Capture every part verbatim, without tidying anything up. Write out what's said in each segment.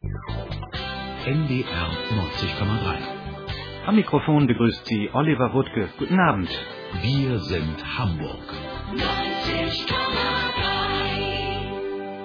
N D R neunzig Komma drei. Am Mikrofon begrüßt Sie Oliver Wuttke. Guten Abend. Wir sind Hamburg. neunzig Komma drei.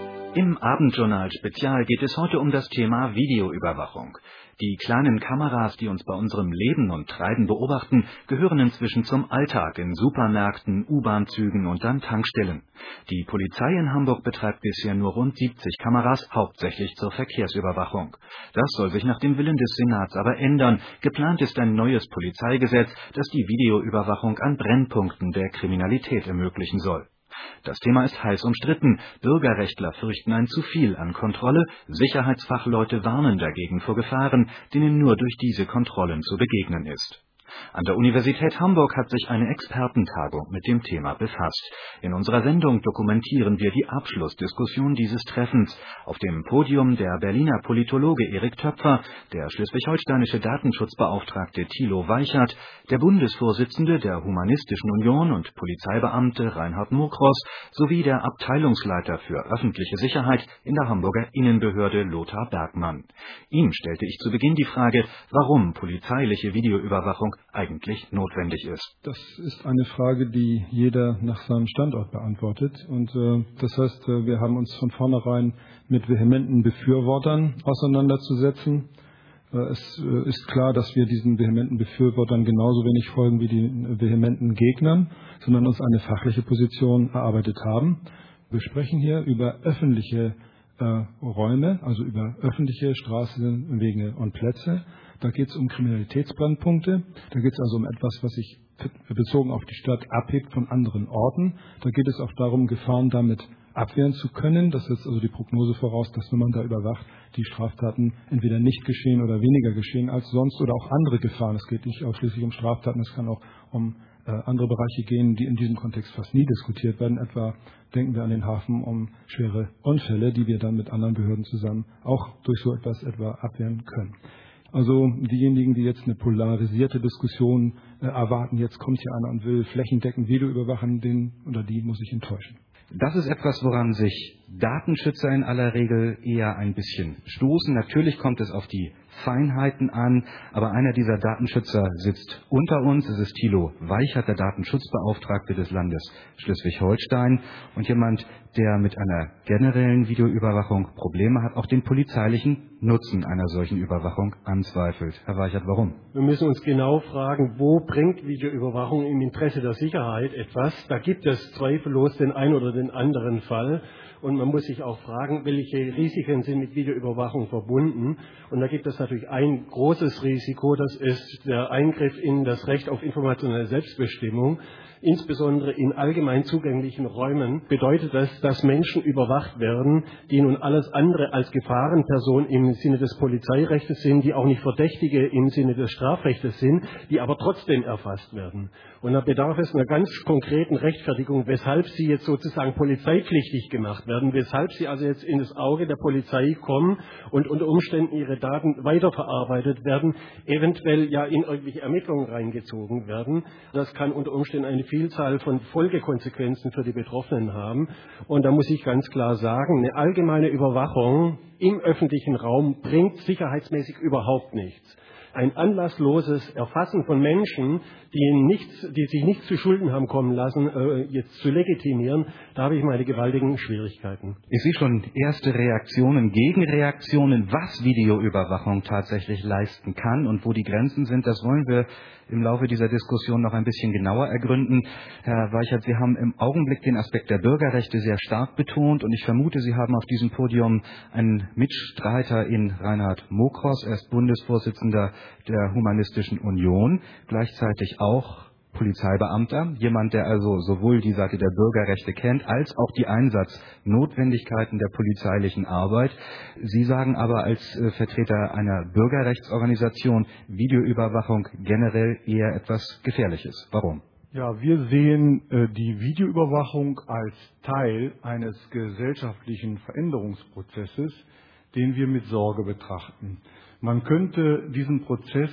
Im Abendjournal Spezial geht es heute um das Thema Videoüberwachung. Die kleinen Kameras, die uns bei unserem Leben und Treiben beobachten, gehören inzwischen zum Alltag in Supermärkten, U-Bahn-Zügen und an Tankstellen. Die Polizei in Hamburg betreibt bisher nur rund siebzig Kameras, hauptsächlich zur Verkehrsüberwachung. Das soll sich nach dem Willen des Senats aber ändern. Geplant ist ein neues Polizeigesetz, das die Videoüberwachung an Brennpunkten der Kriminalität ermöglichen soll. Das Thema ist heiß umstritten. Bürgerrechtler fürchten ein zu viel an Kontrolle, Sicherheitsfachleute warnen dagegen vor Gefahren, denen nur durch diese Kontrollen zu begegnen ist. An der Universität Hamburg hat sich eine Expertentagung mit dem Thema befasst. In unserer Sendung dokumentieren wir die Abschlussdiskussion dieses Treffens. Auf dem Podium der Berliner Politologe Erik Töpfer, der schleswig-holsteinische Datenschutzbeauftragte Thilo Weichert, der Bundesvorsitzende der Humanistischen Union und Polizeibeamte Reinhard Mokros sowie der Abteilungsleiter für öffentliche Sicherheit in der Hamburger Innenbehörde Lothar Bergmann. Ihm stellte ich zu Beginn die Frage, warum polizeiliche Videoüberwachung eigentlich notwendig ist. Das ist eine Frage, die jeder nach seinem Standort beantwortet. Und äh, das heißt, äh, wir haben uns von vornherein mit vehementen Befürwortern auseinanderzusetzen. Äh, es äh, ist klar, dass wir diesen vehementen Befürwortern genauso wenig folgen wie den vehementen Gegnern, sondern uns eine fachliche Position erarbeitet haben. Wir sprechen hier über öffentliche äh, Räume, also über öffentliche Straßen, Wege und Plätze. Da geht es um Kriminalitätsbrennpunkte, da geht es also um etwas, was sich bezogen auf die Stadt abhebt von anderen Orten. Da geht es auch darum, Gefahren damit abwehren zu können. Das setzt also die Prognose voraus, dass wenn man da überwacht, die Straftaten entweder nicht geschehen oder weniger geschehen als sonst oder auch andere Gefahren. Es geht nicht ausschließlich um Straftaten, es kann auch um äh, andere Bereiche gehen, die in diesem Kontext fast nie diskutiert werden. Etwa denken wir an den Hafen um schwere Unfälle, die wir dann mit anderen Behörden zusammen auch durch so etwas etwa abwehren können. Also diejenigen, die jetzt eine polarisierte Diskussion äh, erwarten, jetzt kommt hier einer und will flächendeckend Video überwachen, den oder die muss ich enttäuschen. Das ist etwas, woran sich Datenschützer in aller Regel eher ein bisschen stoßen. Natürlich kommt es auf die Feinheiten an, aber einer dieser Datenschützer sitzt unter uns. Es ist Thilo Weichert, der Datenschutzbeauftragte des Landes Schleswig-Holstein und jemand, der mit einer generellen Videoüberwachung Probleme hat, auch den polizeilichen Nutzen einer solchen Überwachung anzweifelt. Herr Weichert, warum? Wir müssen uns genau fragen, wo bringt Videoüberwachung im Interesse der Sicherheit etwas? Da gibt es zweifellos den einen oder den anderen Fall. Und man muss sich auch fragen, welche Risiken sind mit Videoüberwachung verbunden. Und da gibt es natürlich ein großes Risiko, das ist der Eingriff in das Recht auf informationelle Selbstbestimmung. Insbesondere in allgemein zugänglichen Räumen bedeutet das, dass Menschen überwacht werden, die nun alles andere als Gefahrenperson im Sinne des Polizeirechts sind, die auch nicht Verdächtige im Sinne des Strafrechts sind, die aber trotzdem erfasst werden. Und da bedarf es einer ganz konkreten Rechtfertigung, weshalb sie jetzt sozusagen polizeipflichtig gemacht werden, weshalb sie also jetzt in das Auge der Polizei kommen und unter Umständen ihre Daten weiterverarbeitet werden, eventuell ja in irgendwelche Ermittlungen reingezogen werden. Das kann unter Umständen eine Vielzahl von Folgekonsequenzen für die Betroffenen haben. Und da muss ich ganz klar sagen, eine allgemeine Überwachung im öffentlichen Raum bringt sicherheitsmäßig überhaupt nichts. Ein anlassloses Erfassen von Menschen, die, nichts, die sich nichts zu Schulden haben kommen lassen, äh, jetzt zu legitimieren, da habe ich meine gewaltigen Schwierigkeiten. Ich sehe schon erste Reaktionen, Gegenreaktionen, was Videoüberwachung tatsächlich leisten kann und wo die Grenzen sind. Das wollen wir im Laufe dieser Diskussion noch ein bisschen genauer ergründen. Herr Weichert, Sie haben im Augenblick den Aspekt der Bürgerrechte sehr stark betont und ich vermute, Sie haben auf diesem Podium einen Mitstreiter in Reinhard Mokros. Er ist Bundesvorsitzender der Humanistischen Union, gleichzeitig auch Polizeibeamter, jemand, der also sowohl die Seite der Bürgerrechte kennt, als auch die Einsatznotwendigkeiten der polizeilichen Arbeit. Sie sagen aber als äh, Vertreter einer Bürgerrechtsorganisation, Videoüberwachung generell eher etwas Gefährliches. Warum? Ja, wir sehen äh, die Videoüberwachung als Teil eines gesellschaftlichen Veränderungsprozesses, den wir mit Sorge betrachten. Man könnte diesen Prozess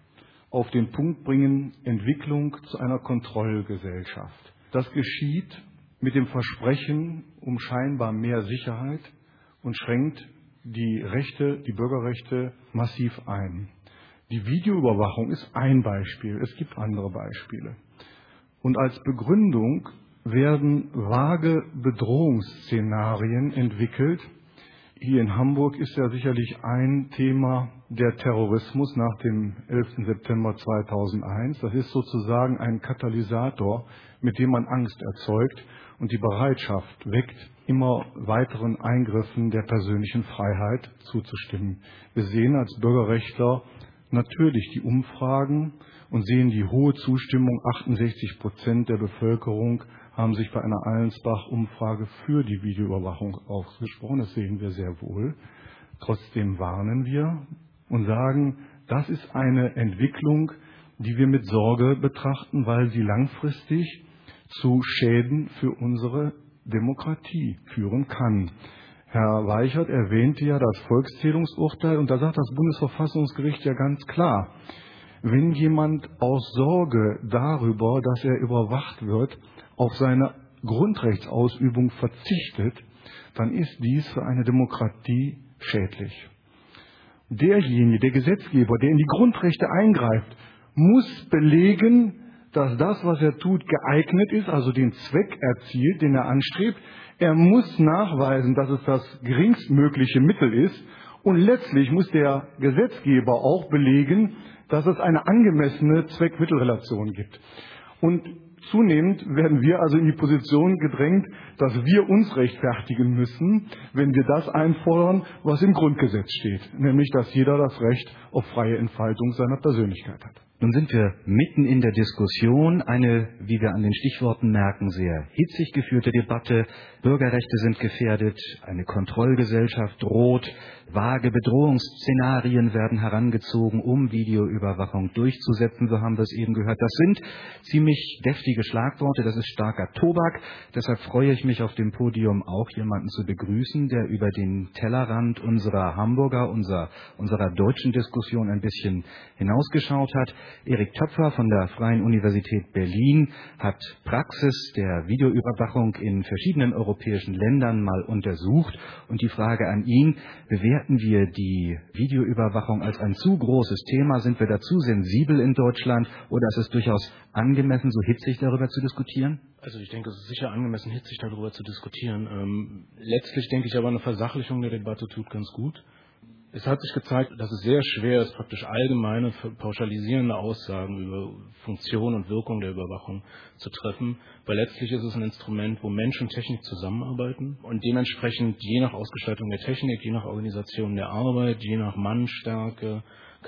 auf den Punkt bringen, Entwicklung zu einer Kontrollgesellschaft. Das geschieht mit dem Versprechen um scheinbar mehr Sicherheit und schränkt die Rechte, die Bürgerrechte massiv ein. Die Videoüberwachung ist ein Beispiel. Es gibt andere Beispiele. Und als Begründung werden vage Bedrohungsszenarien entwickelt. Hier in Hamburg ist ja sicherlich ein Thema der Terrorismus nach dem elften September zweitausendeins. Das ist sozusagen ein Katalysator, mit dem man Angst erzeugt und die Bereitschaft weckt, immer weiteren Eingriffen der persönlichen Freiheit zuzustimmen. Wir sehen als Bürgerrechtler natürlich die Umfragen und sehen die hohe Zustimmung. achtundsechzig Prozent der Bevölkerung haben sich bei einer Allensbach-Umfrage für die Videoüberwachung ausgesprochen. Das sehen wir sehr wohl. Trotzdem warnen wir und sagen, das ist eine Entwicklung, die wir mit Sorge betrachten, weil sie langfristig zu Schäden für unsere Demokratie führen kann. Herr Weichert erwähnte ja das Volkszählungsurteil und da sagt das Bundesverfassungsgericht ja ganz klar, wenn jemand aus Sorge darüber, dass er überwacht wird, auf seine Grundrechtsausübung verzichtet, dann ist dies für eine Demokratie schädlich. Derjenige, der Gesetzgeber, der in die Grundrechte eingreift, muss belegen, dass das, was er tut, geeignet ist, also den Zweck erzielt, den er anstrebt. Er muss nachweisen, dass es das geringstmögliche Mittel ist. Und letztlich muss der Gesetzgeber auch belegen, dass es eine angemessene Zweck-Mittel-Relation gibt. Und zunehmend werden wir also in die Position gedrängt, dass wir uns rechtfertigen müssen, wenn wir das einfordern, was im Grundgesetz steht, nämlich dass jeder das Recht auf freie Entfaltung seiner Persönlichkeit hat. Nun sind wir mitten in der Diskussion, eine, wie wir an den Stichworten merken, sehr hitzig geführte Debatte. Bürgerrechte sind gefährdet, eine Kontrollgesellschaft droht, vage Bedrohungsszenarien werden herangezogen, um Videoüberwachung durchzusetzen, so haben wir es eben gehört. Das sind ziemlich deftige Schlagworte, das ist starker Tobak. Deshalb freue ich mich, auf dem Podium auch jemanden zu begrüßen, der über den Tellerrand unserer Hamburger, unserer, unserer deutschen Diskussion ein bisschen hinausgeschaut hat. Erik Töpfer von der Freien Universität Berlin hat Praxis der Videoüberwachung in verschiedenen europäischen Ländern mal untersucht. Und die Frage an ihn, bewerten wir die Videoüberwachung als ein zu großes Thema? Sind wir da zu sensibel in Deutschland oder ist es durchaus angemessen, so hitzig darüber zu diskutieren? Also ich denke, es ist sicher angemessen, hitzig darüber zu diskutieren. Ähm, letztlich denke ich aber, eine Versachlichung der Debatte tut ganz gut. Es hat sich gezeigt, dass es sehr schwer ist, praktisch allgemeine, pauschalisierende Aussagen über Funktion und Wirkung der Überwachung zu treffen, weil letztlich ist es ein Instrument, wo Mensch und Technik zusammenarbeiten und dementsprechend je nach Ausgestaltung der Technik, je nach Organisation der Arbeit, je nach Mannstärke,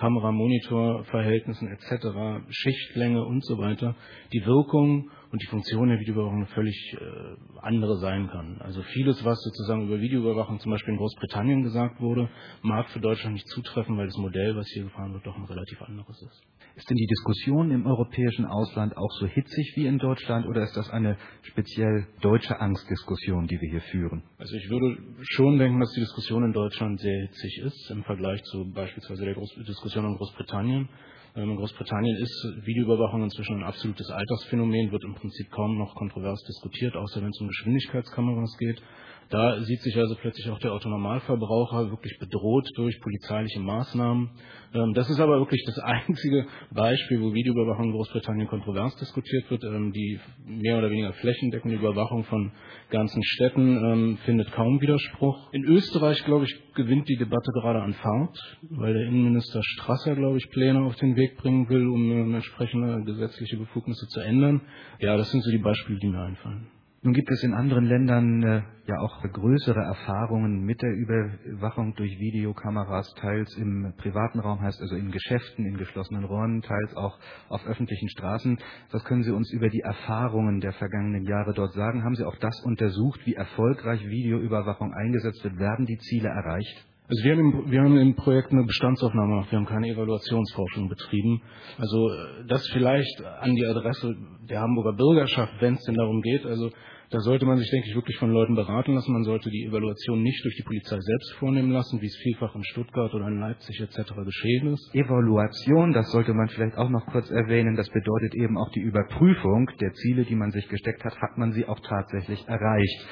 Kamera-Monitor-Verhältnissen et cetera, Schichtlänge und so weiter, die Wirkung und die Funktion der Videoüberwachung völlig äh, andere sein kann. Also vieles, was sozusagen über Videoüberwachung zum Beispiel in Großbritannien gesagt wurde, mag für Deutschland nicht zutreffen, weil das Modell, was hier gefahren wird, doch ein relativ anderes ist. Ist denn die Diskussion im europäischen Ausland auch so hitzig wie in Deutschland oder ist das eine speziell deutsche Angstdiskussion, die wir hier führen? Also ich würde schon denken, dass die Diskussion in Deutschland sehr hitzig ist im Vergleich zu beispielsweise der Groß- Diskussion in Großbritannien. In Großbritannien ist Videoüberwachung inzwischen ein absolutes Altersphänomen, wird im Prinzip kaum noch kontrovers diskutiert, außer wenn es um Geschwindigkeitskameras geht. Da sieht sich also plötzlich auch der Autonormalverbraucher wirklich bedroht durch polizeiliche Maßnahmen. Das ist aber wirklich das einzige Beispiel, wo Videoüberwachung in Großbritannien kontrovers diskutiert wird. Die mehr oder weniger flächendeckende Überwachung von ganzen Städten findet kaum Widerspruch. In Österreich, glaube ich, gewinnt die Debatte gerade an Fahrt, weil der Innenminister Strasser, glaube ich, Pläne auf den Weg bringen will, um entsprechende gesetzliche Befugnisse zu ändern. Ja, das sind so die Beispiele, die mir einfallen. Nun gibt es in anderen Ländern äh, ja auch größere Erfahrungen mit der Überwachung durch Videokameras, teils im privaten Raum, heißt also in Geschäften, in geschlossenen Räumen, teils auch auf öffentlichen Straßen. Was können Sie uns über die Erfahrungen der vergangenen Jahre dort sagen? Haben Sie auch das untersucht, wie erfolgreich Videoüberwachung eingesetzt wird? Werden die Ziele erreicht? Also wir haben, im, wir haben im Projekt eine Bestandsaufnahme gemacht, wir haben keine Evaluationsforschung betrieben. Also das vielleicht an die Adresse der Hamburger Bürgerschaft, wenn es denn darum geht. Also da sollte man sich, denke ich, wirklich von Leuten beraten lassen. Man sollte die Evaluation nicht durch die Polizei selbst vornehmen lassen, wie es vielfach in Stuttgart oder in Leipzig et cetera geschehen ist. Evaluation, das sollte man vielleicht auch noch kurz erwähnen, das bedeutet eben auch die Überprüfung der Ziele, die man sich gesteckt hat, hat man sie auch tatsächlich erreicht.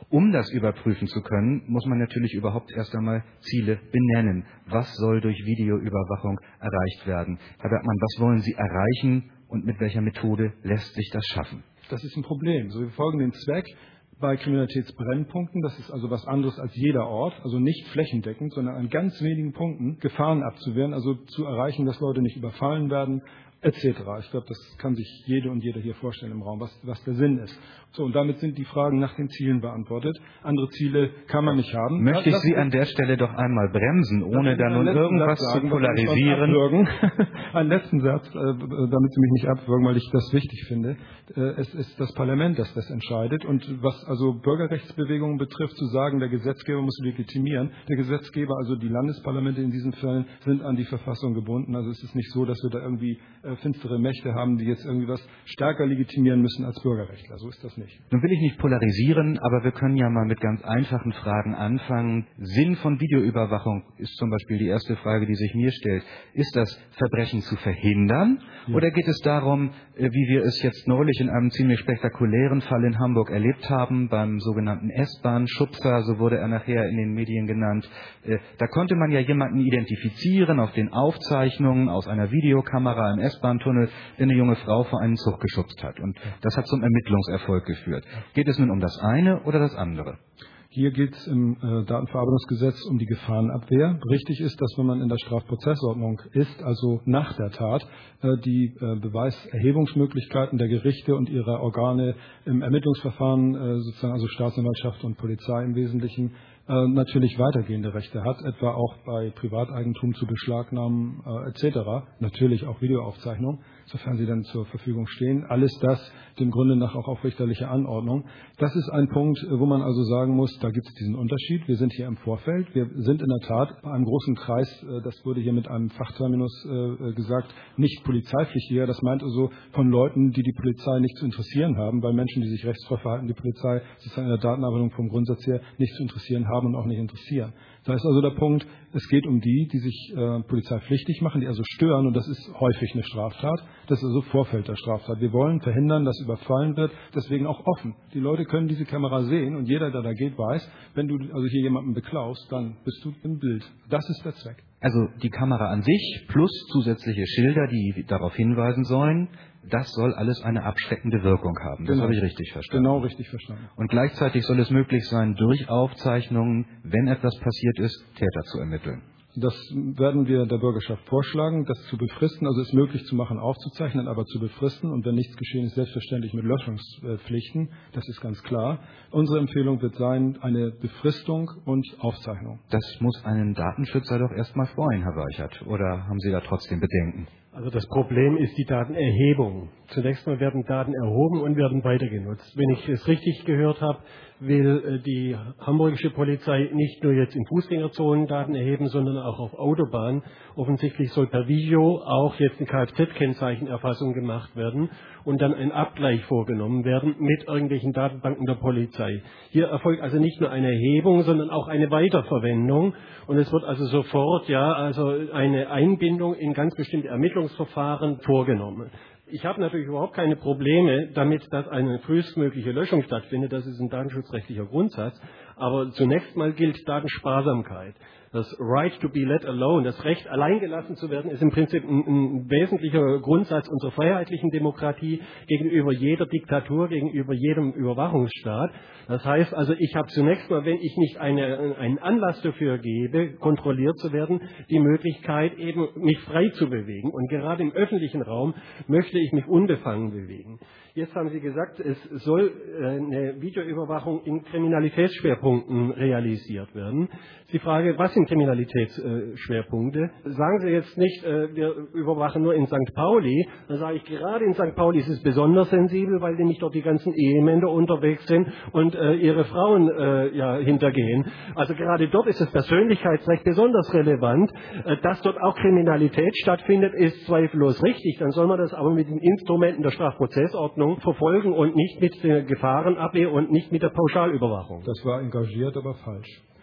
Um das überprüfen zu können, muss man natürlich überhaupt erst einmal Ziele benennen. Was soll durch Videoüberwachung erreicht werden? Herr Bergmann, was wollen Sie erreichen und mit welcher Methode lässt sich das schaffen? Das ist ein Problem. So, wir verfolgen den Zweck bei Kriminalitätsbrennpunkten, das ist also was anderes als jeder Ort, also nicht flächendeckend, sondern an ganz wenigen Punkten Gefahren abzuwehren, also zu erreichen, dass Leute nicht überfallen werden, et cetera. Ich glaube, das kann sich jede und jeder hier vorstellen im Raum, was, was der Sinn ist. So, und damit sind die Fragen nach den Zielen beantwortet. Andere Ziele kann man nicht haben. Möchte ich Sie an der Stelle doch einmal bremsen, ohne da nun irgendwas zu polarisieren. Einen letzten Satz, äh, damit Sie mich nicht abwürgen, weil ich das wichtig finde. Äh, es ist das Parlament, das das entscheidet. Und was also Bürgerrechtsbewegungen betrifft, zu sagen, der Gesetzgeber muss legitimieren. Der Gesetzgeber, also die Landesparlamente in diesen Fällen, sind an die Verfassung gebunden. Also es ist nicht so, dass wir da irgendwie äh, finstere Mächte haben, die jetzt irgendwie was stärker legitimieren müssen als Bürgerrechtler. So ist das nicht. Nun will ich nicht polarisieren, aber wir können ja mal mit ganz einfachen Fragen anfangen. Sinn von Videoüberwachung ist zum Beispiel die erste Frage, die sich mir stellt. Ist das Verbrechen zu verhindern? Ja. Oder geht es darum, wie wir es jetzt neulich in einem ziemlich spektakulären Fall in Hamburg erlebt haben, beim sogenannten S-Bahn-Schubser, so wurde er nachher in den Medien genannt. Da konnte man ja jemanden identifizieren auf den Aufzeichnungen aus einer Videokamera im S-Bahn-Tunnel, der eine junge Frau vor einen Zug geschubst hat. Und das hat zum Ermittlungserfolg geführt. Geht es nun um das eine oder das andere? Hier geht es im äh, Datenverarbeitungsgesetz um die Gefahrenabwehr. Richtig ist, dass wenn man in der Strafprozessordnung ist, also nach der Tat, äh, die äh, Beweiserhebungsmöglichkeiten der Gerichte und ihrer Organe im Ermittlungsverfahren, äh, sozusagen also Staatsanwaltschaft und Polizei im Wesentlichen, äh, natürlich weitergehende Rechte hat, etwa auch bei Privateigentum zu beschlagnahmen äh, et cetera. Natürlich auch Videoaufzeichnung, sofern sie dann zur Verfügung stehen. Alles das dem Grunde nach auch auf richterliche Anordnung. Das ist ein Punkt, wo man also sagen muss, da gibt es diesen Unterschied. Wir sind hier im Vorfeld. Wir sind in der Tat bei einem großen Kreis, das wurde hier mit einem Fachterminus gesagt, nicht Polizeipflichtiger. Das meint also von Leuten, die die Polizei nicht zu interessieren haben, weil Menschen, die sich rechtsfrei verhalten, die Polizei sozusagen in der Datenarbeitung vom Grundsatz her nicht zu interessieren haben und auch nicht interessieren. Da ist also der Punkt, es geht um die, die sich äh, polizeipflichtig machen, die also stören, und das ist häufig eine Straftat. Das ist also Vorfeld der Straftat. Wir wollen verhindern, dass überfallen wird, deswegen auch offen. Die Leute können diese Kamera sehen und jeder, der da geht, weiß, wenn du also hier jemanden beklaust, dann bist du im Bild. Das ist der Zweck. Also die Kamera an sich plus zusätzliche Schilder, die darauf hinweisen sollen, das soll alles eine abschreckende Wirkung haben. Das genau. habe ich richtig verstanden. Genau richtig verstanden. Und gleichzeitig soll es möglich sein, durch Aufzeichnungen, wenn etwas passiert ist, Täter zu ermitteln. Das werden wir der Bürgerschaft vorschlagen, das zu befristen, also es möglich zu machen, aufzuzeichnen, aber zu befristen. Und wenn nichts geschehen ist, selbstverständlich mit Löschungspflichten. Das ist ganz klar. Unsere Empfehlung wird sein, eine Befristung und Aufzeichnung. Das muss einen Datenschützer doch erstmal freuen, Herr Weichert. Oder haben Sie da trotzdem Bedenken? Also das Problem ist die Datenerhebung. Zunächst mal werden Daten erhoben und werden weitergenutzt. Wenn ich es richtig gehört habe, will die hamburgische Polizei nicht nur jetzt in Fußgängerzonen Daten erheben, sondern auch auf Autobahnen. Offensichtlich soll per Video auch jetzt eine Kfz-Kennzeichenerfassung gemacht werden und dann ein Abgleich vorgenommen werden mit irgendwelchen Datenbanken der Polizei. Hier erfolgt also nicht nur eine Erhebung, sondern auch eine Weiterverwendung. Und es wird also sofort ja also eine Einbindung in ganz bestimmte Ermittlungsverfahren vorgenommen. Ich habe natürlich überhaupt keine Probleme damit, dass eine frühestmögliche Löschung stattfindet. Das ist ein datenschutzrechtlicher Grundsatz. Aber zunächst mal gilt Datensparsamkeit. Das Right to be let alone, das Recht, allein gelassen zu werden, ist im Prinzip ein, ein wesentlicher Grundsatz unserer freiheitlichen Demokratie gegenüber jeder Diktatur, gegenüber jedem Überwachungsstaat. Das heißt also, ich habe zunächst mal, wenn ich nicht eine, einen Anlass dafür gebe, kontrolliert zu werden, die Möglichkeit, eben mich frei zu bewegen. Und gerade im öffentlichen Raum möchte ich mich unbefangen bewegen. Jetzt haben Sie gesagt, es soll eine Videoüberwachung in Kriminalitätsschwerpunkten realisiert werden. Die Frage, was sind Kriminalitätsschwerpunkte? Sagen Sie jetzt nicht, wir überwachen nur in Sankt Pauli. Dann sage ich, gerade in Sankt Pauli ist es besonders sensibel, weil nämlich dort die ganzen Ehemänner unterwegs sind und ihre Frauen ja, hintergehen. Also gerade dort ist das Persönlichkeitsrecht besonders relevant. Dass dort auch Kriminalität stattfindet, ist zweifellos richtig. Dann soll man das aber mit den Instrumenten der Strafprozessordnung verfolgen und nicht mit der Gefahrenabwehr und nicht mit der Pauschalüberwachung. Das war engagiert, aber falsch.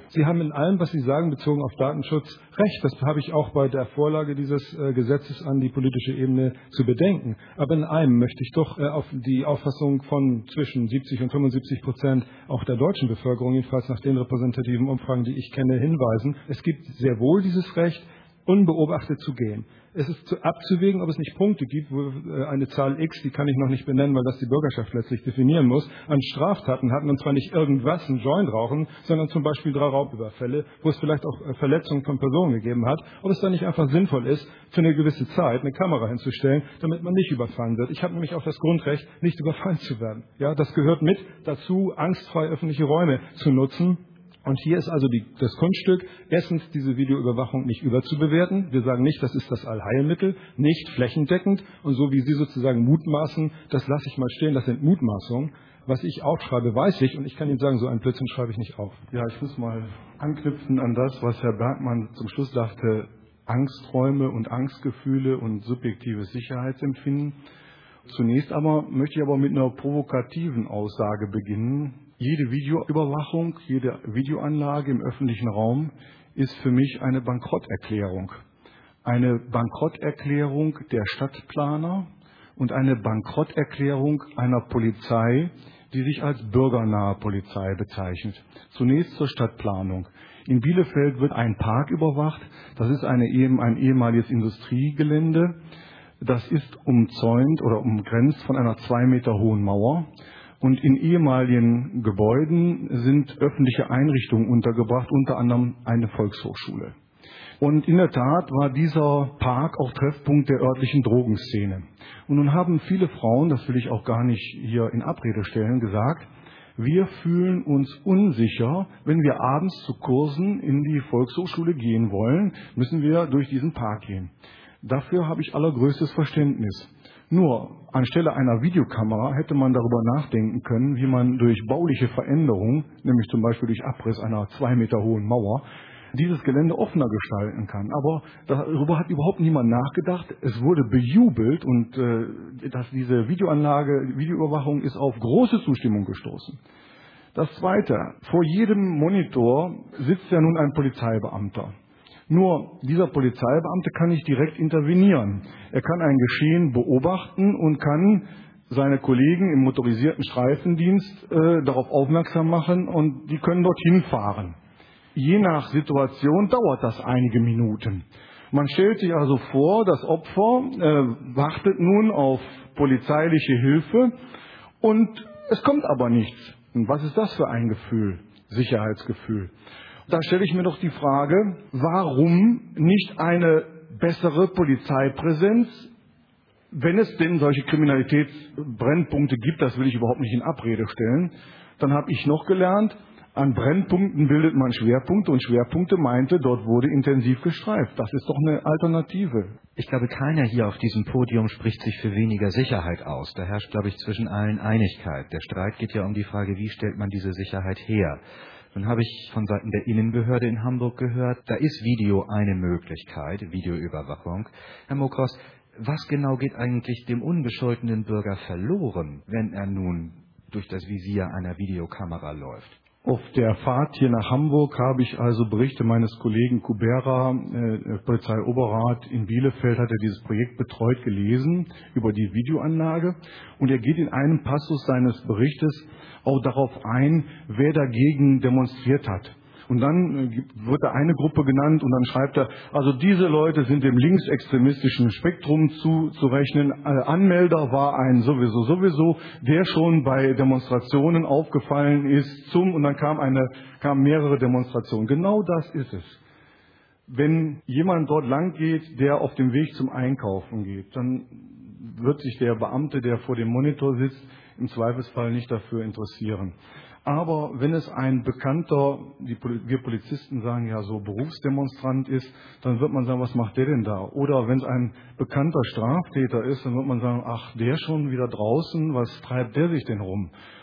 Sie haben in allem, was Sie sagen, bezogen auf Datenschutz, recht. Das habe ich auch bei der Vorlage dieses äh, Gesetzes an die politische Ebene zu bedenken. Aber in einem möchte ich doch äh, auf die Auffassung von zwischen siebzig und fünfundsiebzig Prozent auch der deutschen Bevölkerung, jedenfalls nach den repräsentativen Umfragen, die ich kenne, hinweisen. Es gibt sehr wohl dieses Recht, unbeobachtet zu gehen. Es ist zu abzuwägen, ob es nicht Punkte gibt, wo eine Zahl X, die kann ich noch nicht benennen, weil das die Bürgerschaft letztlich definieren muss, an Straftaten hatten, und zwar nicht irgendwas, ein Joint rauchen, sondern zum Beispiel drei Raubüberfälle, wo es vielleicht auch Verletzungen von Personen gegeben hat, ob es dann nicht einfach sinnvoll ist, für eine gewisse Zeit eine Kamera hinzustellen, damit man nicht überfallen wird. Ich habe nämlich auch das Grundrecht, nicht überfallen zu werden. Ja, das gehört mit dazu, angstfrei öffentliche Räume zu nutzen. Und hier ist also die, das Kunststück, erstens diese Videoüberwachung nicht überzubewerten. Wir sagen nicht, das ist das Allheilmittel, nicht flächendeckend. Und so wie Sie sozusagen mutmaßen, das lasse ich mal stehen, das sind Mutmaßungen. Was ich aufschreibe, weiß ich, und ich kann Ihnen sagen, so einen Blödsinn schreibe ich nicht auf. Ja, ich muss mal anknüpfen an das, was Herr Bergmann zum Schluss sagte, Angsträume und Angstgefühle und subjektives Sicherheitsempfinden. Zunächst aber möchte ich aber mit einer provokativen Aussage beginnen. Jede Videoüberwachung, jede Videoanlage im öffentlichen Raum ist für mich eine Bankrotterklärung. Eine Bankrotterklärung der Stadtplaner und eine Bankrotterklärung einer Polizei, die sich als bürgernahe Polizei bezeichnet. Zunächst zur Stadtplanung. In Bielefeld wird ein Park überwacht. Das ist eine, ein ehemaliges Industriegelände. Das ist umzäunt oder umgrenzt von einer zwei Meter hohen Mauer. Und in ehemaligen Gebäuden sind öffentliche Einrichtungen untergebracht, unter anderem eine Volkshochschule. Und in der Tat war dieser Park auch Treffpunkt der örtlichen Drogenszene. Und nun haben viele Frauen, das will ich auch gar nicht hier in Abrede stellen, gesagt, wir fühlen uns unsicher, wenn wir abends zu Kursen in die Volkshochschule gehen wollen, müssen wir durch diesen Park gehen. Dafür habe ich allergrößtes Verständnis. Nur anstelle einer Videokamera hätte man darüber nachdenken können, wie man durch bauliche Veränderungen, nämlich zum Beispiel durch Abriss einer zwei Meter hohen Mauer, dieses Gelände offener gestalten kann. Aber darüber hat überhaupt niemand nachgedacht. Es wurde bejubelt und äh, dass diese Videoanlage, Videoüberwachung ist auf große Zustimmung gestoßen. Das Zweite, vor jedem Monitor sitzt ja nun ein Polizeibeamter. Nur dieser Polizeibeamte kann nicht direkt intervenieren. Er kann ein Geschehen beobachten und kann seine Kollegen im motorisierten Streifendienst äh, darauf aufmerksam machen und die können dorthin fahren. Je nach Situation dauert das einige Minuten. Man stellt sich also vor, das Opfer äh, wartet nun auf polizeiliche Hilfe und es kommt aber nichts. Und was ist das für ein Gefühl? Sicherheitsgefühl. Da stelle ich mir doch die Frage, warum nicht eine bessere Polizeipräsenz, wenn es denn solche Kriminalitätsbrennpunkte gibt, das will ich überhaupt nicht in Abrede stellen. Dann habe ich noch gelernt, an Brennpunkten bildet man Schwerpunkte und Schwerpunkte meinte, dort wurde intensiv gestreift. Das ist doch eine Alternative. Ich glaube, keiner hier auf diesem Podium spricht sich für weniger Sicherheit aus. Da herrscht, glaube ich, zwischen allen Einigkeit. Der Streit geht ja um die Frage, wie stellt man diese Sicherheit her? Nun habe ich von Seiten der Innenbehörde in Hamburg gehört, da ist Video eine Möglichkeit, Videoüberwachung. Herr Mokros, was genau geht eigentlich dem unbescholtenen Bürger verloren, wenn er nun durch das Visier einer Videokamera läuft? Auf der Fahrt hier nach Hamburg habe ich also Berichte meines Kollegen Kubera, äh, Polizeioberrat in Bielefeld, hat er dieses Projekt betreut, gelesen über die Videoanlage. Und er geht in einem Passus seines Berichtes auch darauf ein, wer dagegen demonstriert hat. Und dann äh, wird da eine Gruppe genannt und dann schreibt er, also diese Leute sind dem linksextremistischen Spektrum zuzurechnen. Äh, Anmelder war ein sowieso sowieso, der schon bei Demonstrationen aufgefallen ist zum, und dann kam eine, kamen mehrere Demonstrationen. Genau das ist es. Wenn jemand dort lang geht, der auf dem Weg zum Einkaufen geht, dann wird sich der Beamte, der vor dem Monitor sitzt, im Zweifelsfall nicht dafür interessieren. Aber wenn es ein bekannter, die, wir Polizisten sagen ja so, Berufsdemonstrant ist, dann wird man sagen, was macht der denn da? Oder wenn es ein bekannter Straftäter ist, dann wird man sagen, ach, der schon wieder draußen, was treibt der sich denn rum?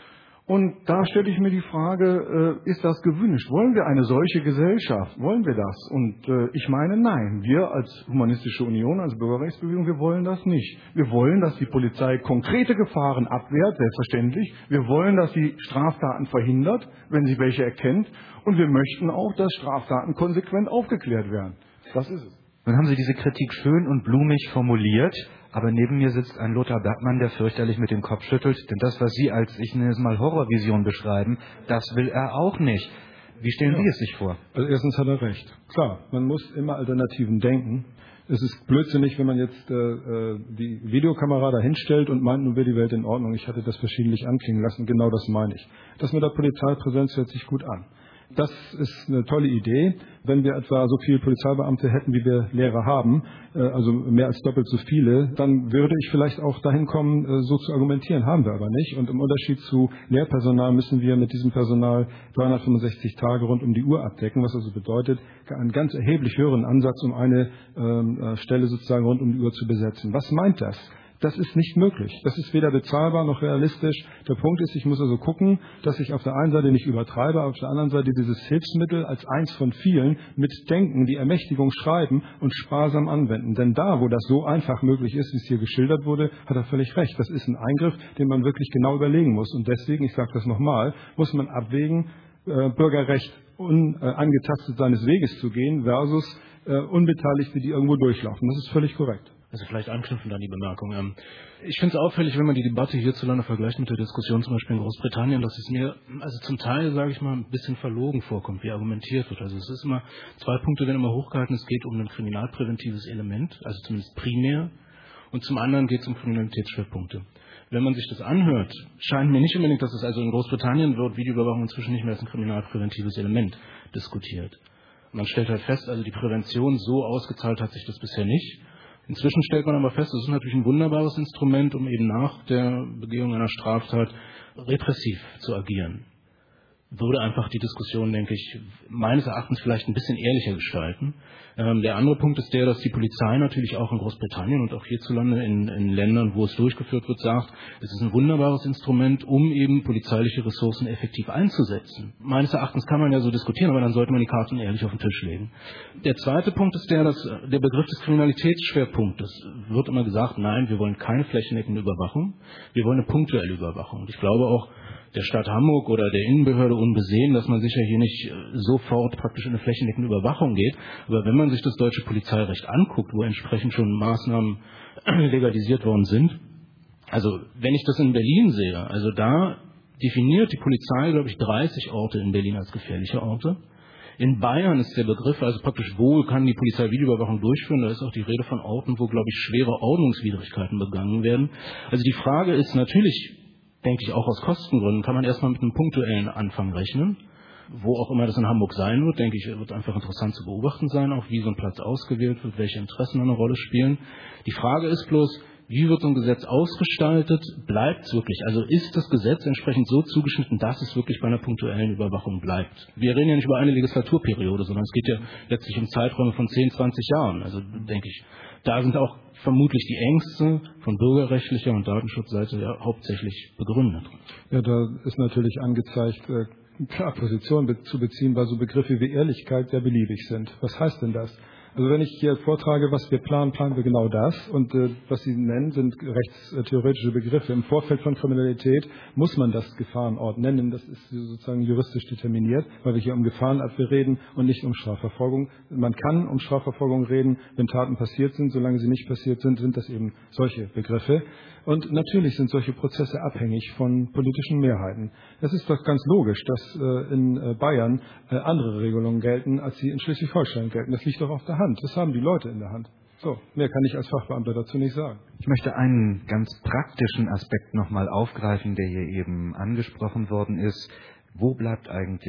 Und da stelle ich mir die Frage, äh, ist das gewünscht? Wollen wir eine solche Gesellschaft? Wollen wir das? Und äh, ich meine, nein. Wir als Humanistische Union, als Bürgerrechtsbewegung, wir wollen das nicht. Wir wollen, dass die Polizei konkrete Gefahren abwehrt, selbstverständlich. Wir wollen, dass sie Straftaten verhindert, wenn sie welche erkennt. Und wir möchten auch, dass Straftaten konsequent aufgeklärt werden. Das ist es. Nun haben Sie diese Kritik schön und blumig formuliert, aber neben mir sitzt ein Lothar Bergmann, der fürchterlich mit dem Kopf schüttelt, denn das, was Sie als, ich nenne es mal, Horrorvision beschreiben, das will er auch nicht. Wie stellen Ja. Sie es sich vor? Also erstens hat er recht. Klar, man muss immer Alternativen denken. Es ist blödsinnig, wenn man jetzt äh, die Videokamera da hinstellt und meint, nun wäre die Welt in Ordnung. Ich hatte das verschiedentlich anklingen lassen. Genau das meine ich. Das mit der Polizeipräsenz hört sich gut an. Das ist eine tolle Idee. Wenn wir etwa so viele Polizeibeamte hätten, wie wir Lehrer haben, also mehr als doppelt so viele, dann würde ich vielleicht auch dahin kommen, so zu argumentieren. Haben wir aber nicht. Und im Unterschied zu Lehrpersonal müssen wir mit diesem Personal dreihundertfünfundsechzig Tage rund um die Uhr abdecken, was also bedeutet, einen ganz erheblich höheren Ansatz, um eine ähm, Stelle sozusagen rund um die Uhr zu besetzen. Was meint das? Das ist nicht möglich. Das ist weder bezahlbar noch realistisch. Der Punkt ist, ich muss also gucken, dass ich auf der einen Seite nicht übertreibe, auf der anderen Seite dieses Hilfsmittel als eins von vielen mit Denken, die Ermächtigung schreiben und sparsam anwenden. Denn da, wo das so einfach möglich ist, wie es hier geschildert wurde, hat er völlig recht. Das ist ein Eingriff, den man wirklich genau überlegen muss. Und deswegen, ich sage das nochmal, muss man abwägen, äh, Bürgerrecht unangetastet seines Weges zu gehen versus äh, Unbeteiligte, die irgendwo durchlaufen. Das ist völlig korrekt. Also vielleicht anknüpfend an die Bemerkung. Ich finde es auffällig, wenn man die Debatte hierzulande vergleicht mit der Diskussion zum Beispiel in Großbritannien, dass es mir also zum Teil, sage ich mal, ein bisschen verlogen vorkommt, wie argumentiert wird. Also es ist immer, zwei Punkte werden immer hochgehalten. Es geht um ein kriminalpräventives Element, also zumindest primär, und zum anderen geht es um Kriminalitätsschwerpunkte. Wenn man sich das anhört, scheint mir nicht unbedingt, dass es also in Großbritannien wird Videoüberwachung inzwischen nicht mehr als ein kriminalpräventives Element diskutiert. Man stellt halt fest, also die Prävention, so ausgezahlt hat sich das bisher nicht. Inzwischen stellt man aber fest, es ist natürlich ein wunderbares Instrument, um eben nach der Begehung einer Straftat repressiv zu agieren. Würde einfach die Diskussion, denke ich, meines Erachtens vielleicht ein bisschen ehrlicher gestalten. Ähm, der andere Punkt ist der, dass die Polizei natürlich auch in Großbritannien und auch hierzulande in, in Ländern, wo es durchgeführt wird, sagt, es ist ein wunderbares Instrument, um eben polizeiliche Ressourcen effektiv einzusetzen. Meines Erachtens kann man ja so diskutieren, aber dann sollte man die Karten ehrlich auf den Tisch legen. Der zweite Punkt ist der, dass der Begriff des Kriminalitätsschwerpunktes wird immer gesagt, nein, wir wollen keine flächendeckende Überwachung, wir wollen eine punktuelle Überwachung. Und ich glaube auch, der Stadt Hamburg oder der Innenbehörde unbesehen, dass man sicher hier nicht sofort praktisch in eine flächendeckende Überwachung geht. Aber wenn man sich das deutsche Polizeirecht anguckt, wo entsprechend schon Maßnahmen legalisiert worden sind, also wenn ich das in Berlin sehe, also da definiert die Polizei, glaube ich, dreißig Orte in Berlin als gefährliche Orte. In Bayern ist der Begriff, also praktisch, wo kann die Polizei Videoüberwachung durchführen? Da ist auch die Rede von Orten, wo, glaube ich, schwere Ordnungswidrigkeiten begangen werden. Also die Frage ist natürlich, denke ich, auch aus Kostengründen, kann man erstmal mit einem punktuellen Anfang rechnen. Wo auch immer das in Hamburg sein wird, denke ich, wird einfach interessant zu beobachten sein, auch wie so ein Platz ausgewählt wird, welche Interessen eine Rolle spielen. Die Frage ist bloß, wie wird so ein Gesetz ausgestaltet? Bleibt es wirklich? Also ist das Gesetz entsprechend so zugeschnitten, dass es wirklich bei einer punktuellen Überwachung bleibt? Wir reden ja nicht über eine Legislaturperiode, sondern es geht ja letztlich um Zeiträume von zehn, zwanzig Jahren. Also denke ich, da sind auch vermutlich die Ängste von bürgerrechtlicher und Datenschutzseite ja hauptsächlich begründet. Ja, da ist natürlich angezeigt, äh, klar, Position be- zu beziehen, weil so Begriffe wie Ehrlichkeit sehr beliebig sind. Was heißt denn das? Also wenn ich hier vortrage, was wir planen, planen wir genau das. Und äh, was Sie nennen, sind rechtstheoretische Begriffe. Im Vorfeld von Kriminalität muss man das Gefahrenort nennen. Das ist sozusagen juristisch determiniert, weil wir hier um Gefahrenabwehr reden und nicht um Strafverfolgung. Man kann um Strafverfolgung reden, wenn Taten passiert sind. Solange sie nicht passiert sind, sind das eben solche Begriffe. Und natürlich sind solche Prozesse abhängig von politischen Mehrheiten. Es ist doch ganz logisch, dass äh, in äh, Bayern äh, andere Regelungen gelten, als sie in Schleswig-Holstein gelten. Das liegt doch auf der Hand. Das haben die Leute in der Hand. So, mehr kann ich als Fachbeamter dazu nicht sagen. Ich möchte einen ganz praktischen Aspekt nochmal aufgreifen, der hier eben angesprochen worden ist. Wo bleibt eigentlich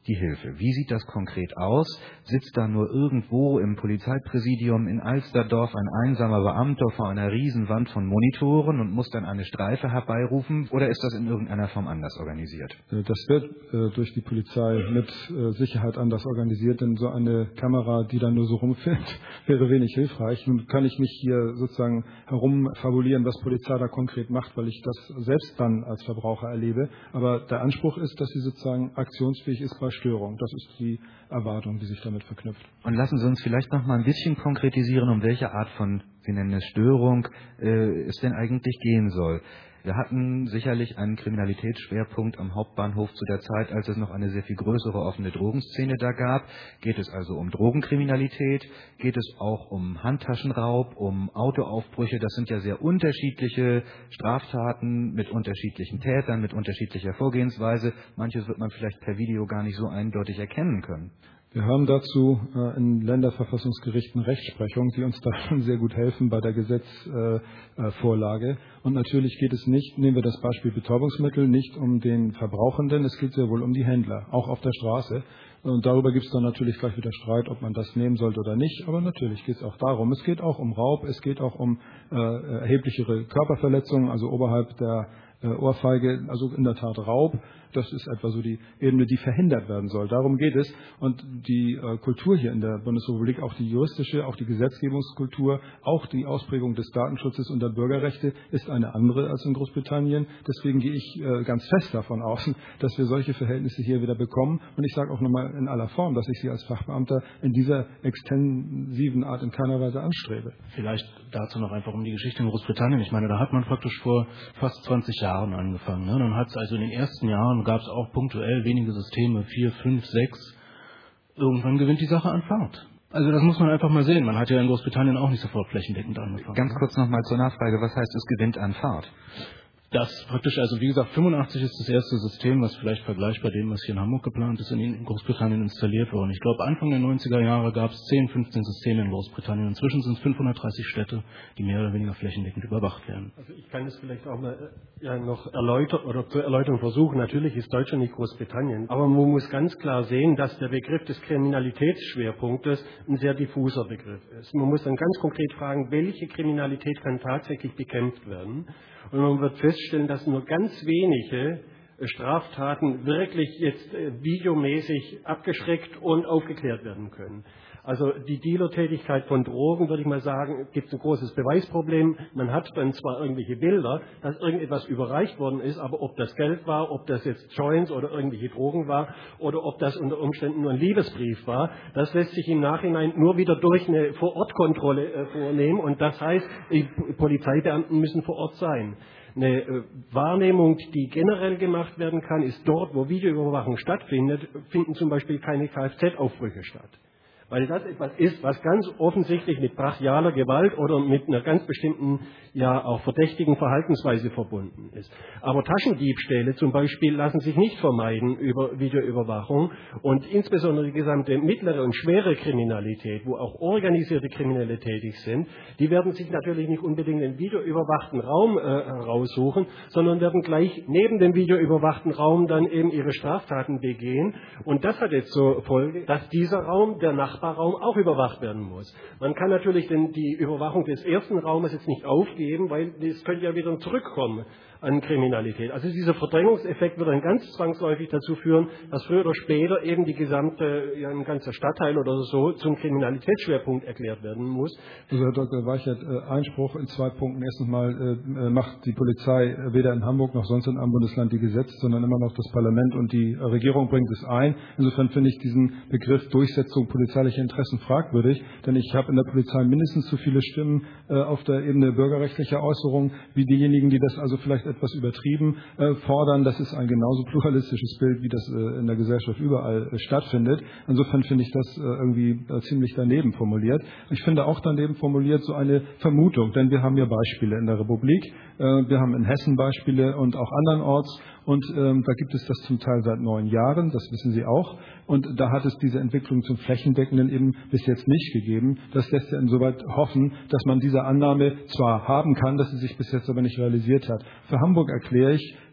die Hilfe? Wie sieht das konkret aus? Sitzt da nur irgendwo im Polizeipräsidium in Alsterdorf ein einsamer Beamter vor einer Riesenwand von Monitoren und muss dann eine Streife herbeirufen? Oder ist das in irgendeiner Form anders organisiert? Das wird äh, durch die Polizei mit äh, Sicherheit anders organisiert, denn so eine Kamera, die dann nur so rumfilmt, wäre wenig hilfreich. Nun kann ich nicht hier sozusagen herumfabulieren, was Polizei da konkret macht, weil ich das selbst dann als Verbraucher erlebe. Aber der Anspruch ist, dass sie sozusagen aktionsfähig ist bei Störung. Das ist die Erwartung, die sich damit verknüpft. Und lassen Sie uns vielleicht noch mal ein bisschen konkretisieren, um welche Art von, Sie nennen es Störung, äh, es denn eigentlich gehen soll. Wir hatten sicherlich einen Kriminalitätsschwerpunkt am Hauptbahnhof zu der Zeit, als es noch eine sehr viel größere offene Drogenszene da gab. Geht es also um Drogenkriminalität? Geht es auch um Handtaschenraub, um Autoaufbrüche? Das sind ja sehr unterschiedliche Straftaten mit unterschiedlichen Tätern, mit unterschiedlicher Vorgehensweise. Manches wird man vielleicht per Video gar nicht so eindeutig erkennen können. Wir haben dazu äh, in Länderverfassungsgerichten Rechtsprechung, die uns da schon sehr gut helfen bei der Gesetzvorlage. Äh, äh, Und natürlich geht es nicht, nehmen wir das Beispiel Betäubungsmittel, nicht um den Verbrauchenden, es geht sehr wohl um die Händler, auch auf der Straße. Und darüber gibt es dann natürlich gleich wieder Streit, ob man das nehmen sollte oder nicht. Aber natürlich geht es auch darum. Es geht auch um Raub, es geht auch um äh, erheblichere Körperverletzungen, also oberhalb der äh, Ohrfeige, also in der Tat Raub. Das ist etwa so die Ebene, die verhindert werden soll. Darum geht es. Und die äh, Kultur hier in der Bundesrepublik, auch die juristische, auch die Gesetzgebungskultur, auch die Ausprägung des Datenschutzes und der Bürgerrechte ist eine andere als in Großbritannien. Deswegen gehe ich äh, ganz fest davon aus, dass wir solche Verhältnisse hier wieder bekommen. Und ich sage auch nochmal in aller Form, dass ich sie als Fachbeamter in dieser extensiven Art in keiner Weise anstrebe. Vielleicht dazu noch einfach um die Geschichte in Großbritannien. Ich meine, da hat man praktisch vor fast zwanzig Jahren angefangen. Ne? Dann hat es also in den ersten Jahren gab es auch punktuell wenige Systeme, vier, fünf, sechs. Irgendwann gewinnt die Sache an Fahrt. Also das muss man einfach mal sehen. Man hat ja in Großbritannien auch nicht sofort flächendeckend angefangen. Ganz kurz nochmal zur Nachfrage, was heißt, es gewinnt an Fahrt? Das praktisch, also wie gesagt, fünfundachtzig ist das erste System, was vielleicht vergleichbar dem, was hier in Hamburg geplant ist, in Großbritannien installiert worden. Ich glaube, Anfang der neunziger Jahre gab es zehn, fünfzehn Systeme in Großbritannien. Inzwischen sind es fünfhundertdreißig Städte, die mehr oder weniger flächendeckend überwacht werden. Also ich kann es vielleicht auch mal ja, noch erläutern oder zur Erläuterung versuchen. Natürlich ist Deutschland nicht Großbritannien, aber man muss ganz klar sehen, dass der Begriff des Kriminalitätsschwerpunktes ein sehr diffuser Begriff ist. Man muss dann ganz konkret fragen, welche Kriminalität kann tatsächlich bekämpft werden? Und man wird feststellen, dass nur ganz wenige Straftaten wirklich jetzt videomäßig abgeschreckt und aufgeklärt werden können. Also die Dealertätigkeit von Drogen, würde ich mal sagen, gibt es ein großes Beweisproblem. Man hat dann zwar irgendwelche Bilder, dass irgendetwas überreicht worden ist, aber ob das Geld war, ob das jetzt Joints oder irgendwelche Drogen war oder ob das unter Umständen nur ein Liebesbrief war, das lässt sich im Nachhinein nur wieder durch eine Vorortkontrolle äh, vornehmen. Und das heißt, die Polizeibeamten müssen vor Ort sein. Eine äh, Wahrnehmung, die generell gemacht werden kann, ist dort, wo Videoüberwachung stattfindet, finden zum Beispiel keine Kfz-Aufbrüche statt. Weil das etwas ist, was ganz offensichtlich mit brachialer Gewalt oder mit einer ganz bestimmten, ja auch verdächtigen Verhaltensweise verbunden ist. Aber Taschendiebstähle zum Beispiel lassen sich nicht vermeiden über Videoüberwachung und insbesondere die gesamte mittlere und schwere Kriminalität, wo auch organisierte Kriminelle tätig sind, die werden sich natürlich nicht unbedingt den videoüberwachten Raum äh, heraussuchen, sondern werden gleich neben dem videoüberwachten Raum dann eben ihre Straftaten begehen. Und das hat jetzt zur Folge, dass dieser Raum, der Nachbarraum, auch überwacht werden muss. Man kann natürlich den, die Überwachung des ersten Raumes jetzt nicht aufgeben, weil es könnte ja wieder zurückkommen an Kriminalität. Also dieser Verdrängungseffekt wird dann ganz zwangsläufig dazu führen, dass früher oder später eben die gesamte, ja, ein ganzer Stadtteil oder so zum Kriminalitätsschwerpunkt erklärt werden muss. Also Herr Doktor Weichert, Einspruch in zwei Punkten. Erstens mal äh, macht die Polizei weder in Hamburg noch sonst in einem Bundesland die Gesetze, sondern immer noch das Parlament und die Regierung bringt es ein. Insofern finde ich diesen Begriff Durchsetzung polizeilicher Interessen fragwürdig, denn ich habe in der Polizei mindestens so viele Stimmen äh, auf der Ebene bürgerrechtlicher Äußerungen wie diejenigen, die das also vielleicht etwas übertrieben äh, fordern. Das ist ein genauso pluralistisches Bild, wie das äh, in der Gesellschaft überall äh, stattfindet. Insofern finde ich das äh, irgendwie äh, ziemlich daneben formuliert. Ich finde auch daneben formuliert so eine Vermutung, denn wir haben ja Beispiele in der Republik, äh, wir haben in Hessen Beispiele und auch andernorts und ähm, da gibt es das zum Teil seit neun Jahren, das wissen Sie auch. Und da hat es diese Entwicklung zum Flächendeckenden eben bis jetzt nicht gegeben. Das lässt ja insoweit hoffen, dass man diese Annahme zwar haben kann, dass sie sich bis jetzt aber nicht realisiert hat. Für Hamburg erkläre ich,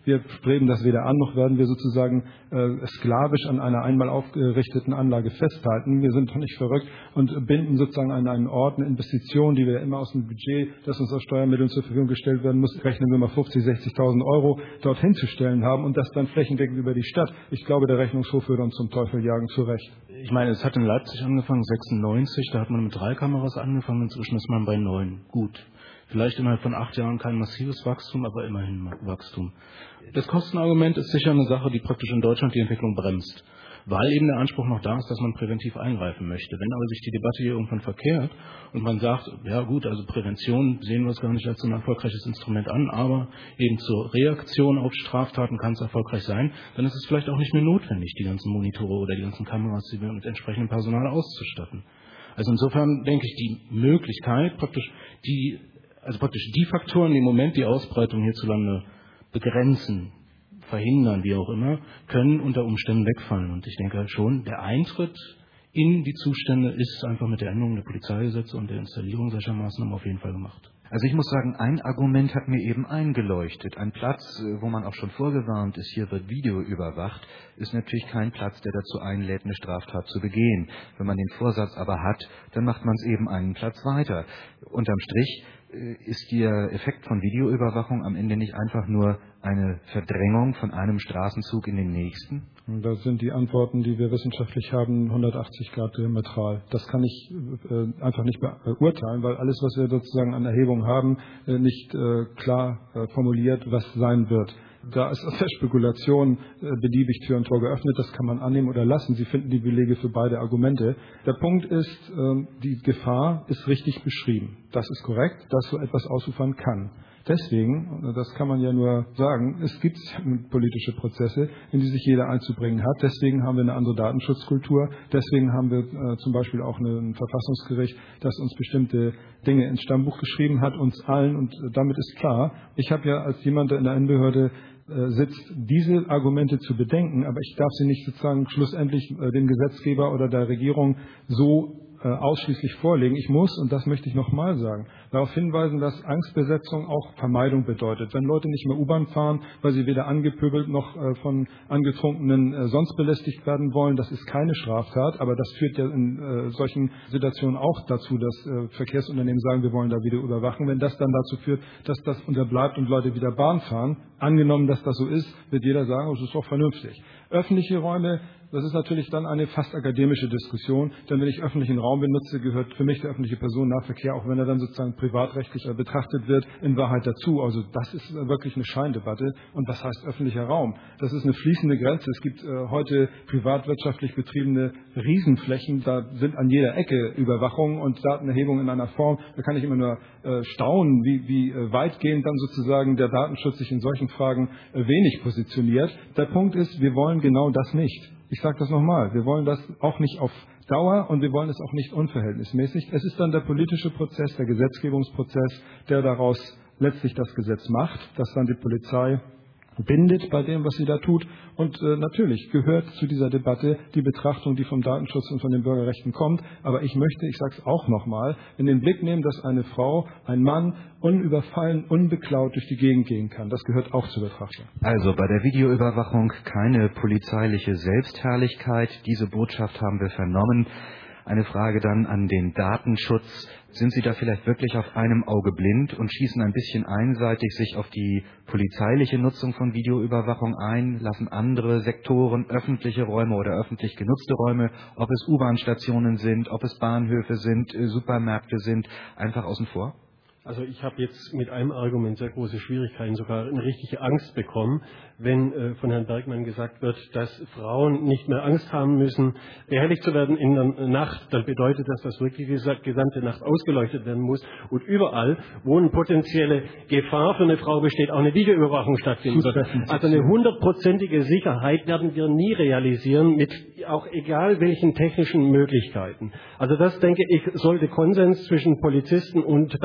Wir streben das weder an, noch werden wir sozusagen äh, sklavisch an einer einmal aufgerichteten Anlage festhalten. Wir sind doch nicht verrückt und binden sozusagen an einen Ort eine Investition, die wir immer aus dem Budget, das uns aus Steuermitteln zur Verfügung gestellt werden muss, rechnen wir mal fünfzig, sechzigtausend Euro dorthin zu stellen haben und das dann flächendeckend über die Stadt. Ich glaube, der Rechnungshof würde uns zum Teufel jagen, zu Recht. Ich meine, es hat in Leipzig angefangen, sechsundneunzig, da hat man mit drei Kameras angefangen, inzwischen ist man bei neun. Gut. Vielleicht innerhalb von acht Jahren kein massives Wachstum, aber immerhin Wachstum. Das Kostenargument ist sicher eine Sache, die praktisch in Deutschland die Entwicklung bremst, weil eben der Anspruch noch da ist, dass man präventiv eingreifen möchte. Wenn aber sich die Debatte hier irgendwann verkehrt und man sagt, ja gut, also Prävention sehen wir es gar nicht als so ein erfolgreiches Instrument an, aber eben zur Reaktion auf Straftaten kann es erfolgreich sein, dann ist es vielleicht auch nicht mehr notwendig, die ganzen Monitore oder die ganzen Kameras, die wir mit entsprechendem Personal auszustatten. Also insofern denke ich, die Möglichkeit, praktisch die Also praktisch die Faktoren, die im Moment die Ausbreitung hierzulande begrenzen, verhindern, wie auch immer, können unter Umständen wegfallen. Und ich denke schon, der Eintritt in die Zustände ist einfach mit der Änderung der Polizeigesetze und der Installierung solcher Maßnahmen auf jeden Fall gemacht. Also ich muss sagen, ein Argument hat mir eben eingeleuchtet. Ein Platz, wo man auch schon vorgewarnt ist, hier wird Video überwacht, ist natürlich kein Platz, der dazu einlädt, eine Straftat zu begehen. Wenn man den Vorsatz aber hat, dann macht man es eben einen Platz weiter. Unterm Strich ist der Effekt von Videoüberwachung am Ende nicht einfach nur eine Verdrängung von einem Straßenzug in den nächsten? Da sind die Antworten, die wir wissenschaftlich haben, hundertachtzig Grad diametral. Das kann ich äh, einfach nicht beurteilen, weil alles, was wir sozusagen an Erhebungen haben, äh, nicht äh, klar äh, formuliert, was sein wird. Da ist aus der Spekulation äh, beliebig Tür und Tor geöffnet, das kann man annehmen oder lassen. Sie finden die Belege für beide Argumente. Der Punkt ist, äh, die Gefahr ist richtig beschrieben. Das ist korrekt, dass so etwas ausufern kann. Deswegen, das kann man ja nur sagen, es gibt politische Prozesse, in die sich jeder einzubringen hat. Deswegen haben wir eine andere Datenschutzkultur. Deswegen haben wir äh, zum Beispiel auch ein Verfassungsgericht, das uns bestimmte Dinge ins Stammbuch geschrieben hat, uns allen. Und damit ist klar, ich habe ja als jemand, der in der Innenbehörde äh, sitzt, diese Argumente zu bedenken, aber ich darf sie nicht sozusagen schlussendlich äh, dem Gesetzgeber oder der Regierung so ausschließlich vorlegen. Ich muss, und das möchte ich nochmal sagen, darauf hinweisen, dass Angstbesetzung auch Vermeidung bedeutet. Wenn Leute nicht mehr U-Bahn fahren, weil sie weder angepöbelt noch äh, von Angetrunkenen äh, sonst belästigt werden wollen, das ist keine Straftat, aber das führt ja in äh, solchen Situationen auch dazu, dass äh, Verkehrsunternehmen sagen, wir wollen da wieder überwachen. Wenn das dann dazu führt, dass das unterbleibt und Leute wieder Bahn fahren, angenommen, dass das so ist, wird jeder sagen, oh, das ist doch vernünftig. Öffentliche Räume, das ist natürlich dann eine fast akademische Diskussion, denn wenn ich öffentlichen Raum benutze, gehört für mich der öffentliche Personennahverkehr, auch wenn er dann sozusagen privatrechtlich betrachtet wird, in Wahrheit dazu. Also das ist wirklich eine Scheindebatte. Und was heißt öffentlicher Raum? Das ist eine fließende Grenze. Es gibt äh, heute privatwirtschaftlich betriebene Riesenflächen, da sind an jeder Ecke Überwachung und Datenerhebung in einer Form. Da kann ich immer nur äh, staunen, wie, wie äh, weitgehend dann sozusagen der Datenschutz sich in solchen Fragen äh, wenig positioniert. Der Punkt ist, wir wollen genau das nicht. Ich sage das nochmal, wir wollen das auch nicht auf Dauer und wir wollen es auch nicht unverhältnismäßig. Es ist dann der politische Prozess, der Gesetzgebungsprozess, der daraus letztlich das Gesetz macht, das dann die Polizei bindet bei dem, was sie da tut. Und äh, natürlich gehört zu dieser Debatte die Betrachtung, die vom Datenschutz und von den Bürgerrechten kommt. Aber ich möchte, ich sage es auch nochmal, in den Blick nehmen, dass eine Frau, ein Mann unüberfallen, unbeklaut durch die Gegend gehen kann. Das gehört auch zur Betrachtung. Also bei der Videoüberwachung keine polizeiliche Selbstherrlichkeit. Diese Botschaft haben wir vernommen. Eine Frage dann an den Datenschutz. Sind Sie da vielleicht wirklich auf einem Auge blind und schießen ein bisschen einseitig sich auf die polizeiliche Nutzung von Videoüberwachung ein, lassen andere Sektoren, öffentliche Räume oder öffentlich genutzte Räume, ob es U-Bahn-Stationen sind, ob es Bahnhöfe sind, Supermärkte sind, einfach außen vor? Also ich habe jetzt mit einem Argument sehr große Schwierigkeiten, sogar eine richtige Angst bekommen, wenn äh, von Herrn Bergmann gesagt wird, dass Frauen nicht mehr Angst haben müssen, behelligt zu werden in der Nacht. Dann bedeutet das, dass wirklich die gesamte Nacht ausgeleuchtet werden muss. Und überall, wo eine potenzielle Gefahr für eine Frau besteht, auch eine Videoüberwachung stattfinden wird. Also eine hundertprozentige Sicherheit werden wir nie realisieren, mit auch egal welchen technischen Möglichkeiten. Also das, denke ich, sollte Konsens zwischen Polizisten und Datenschützern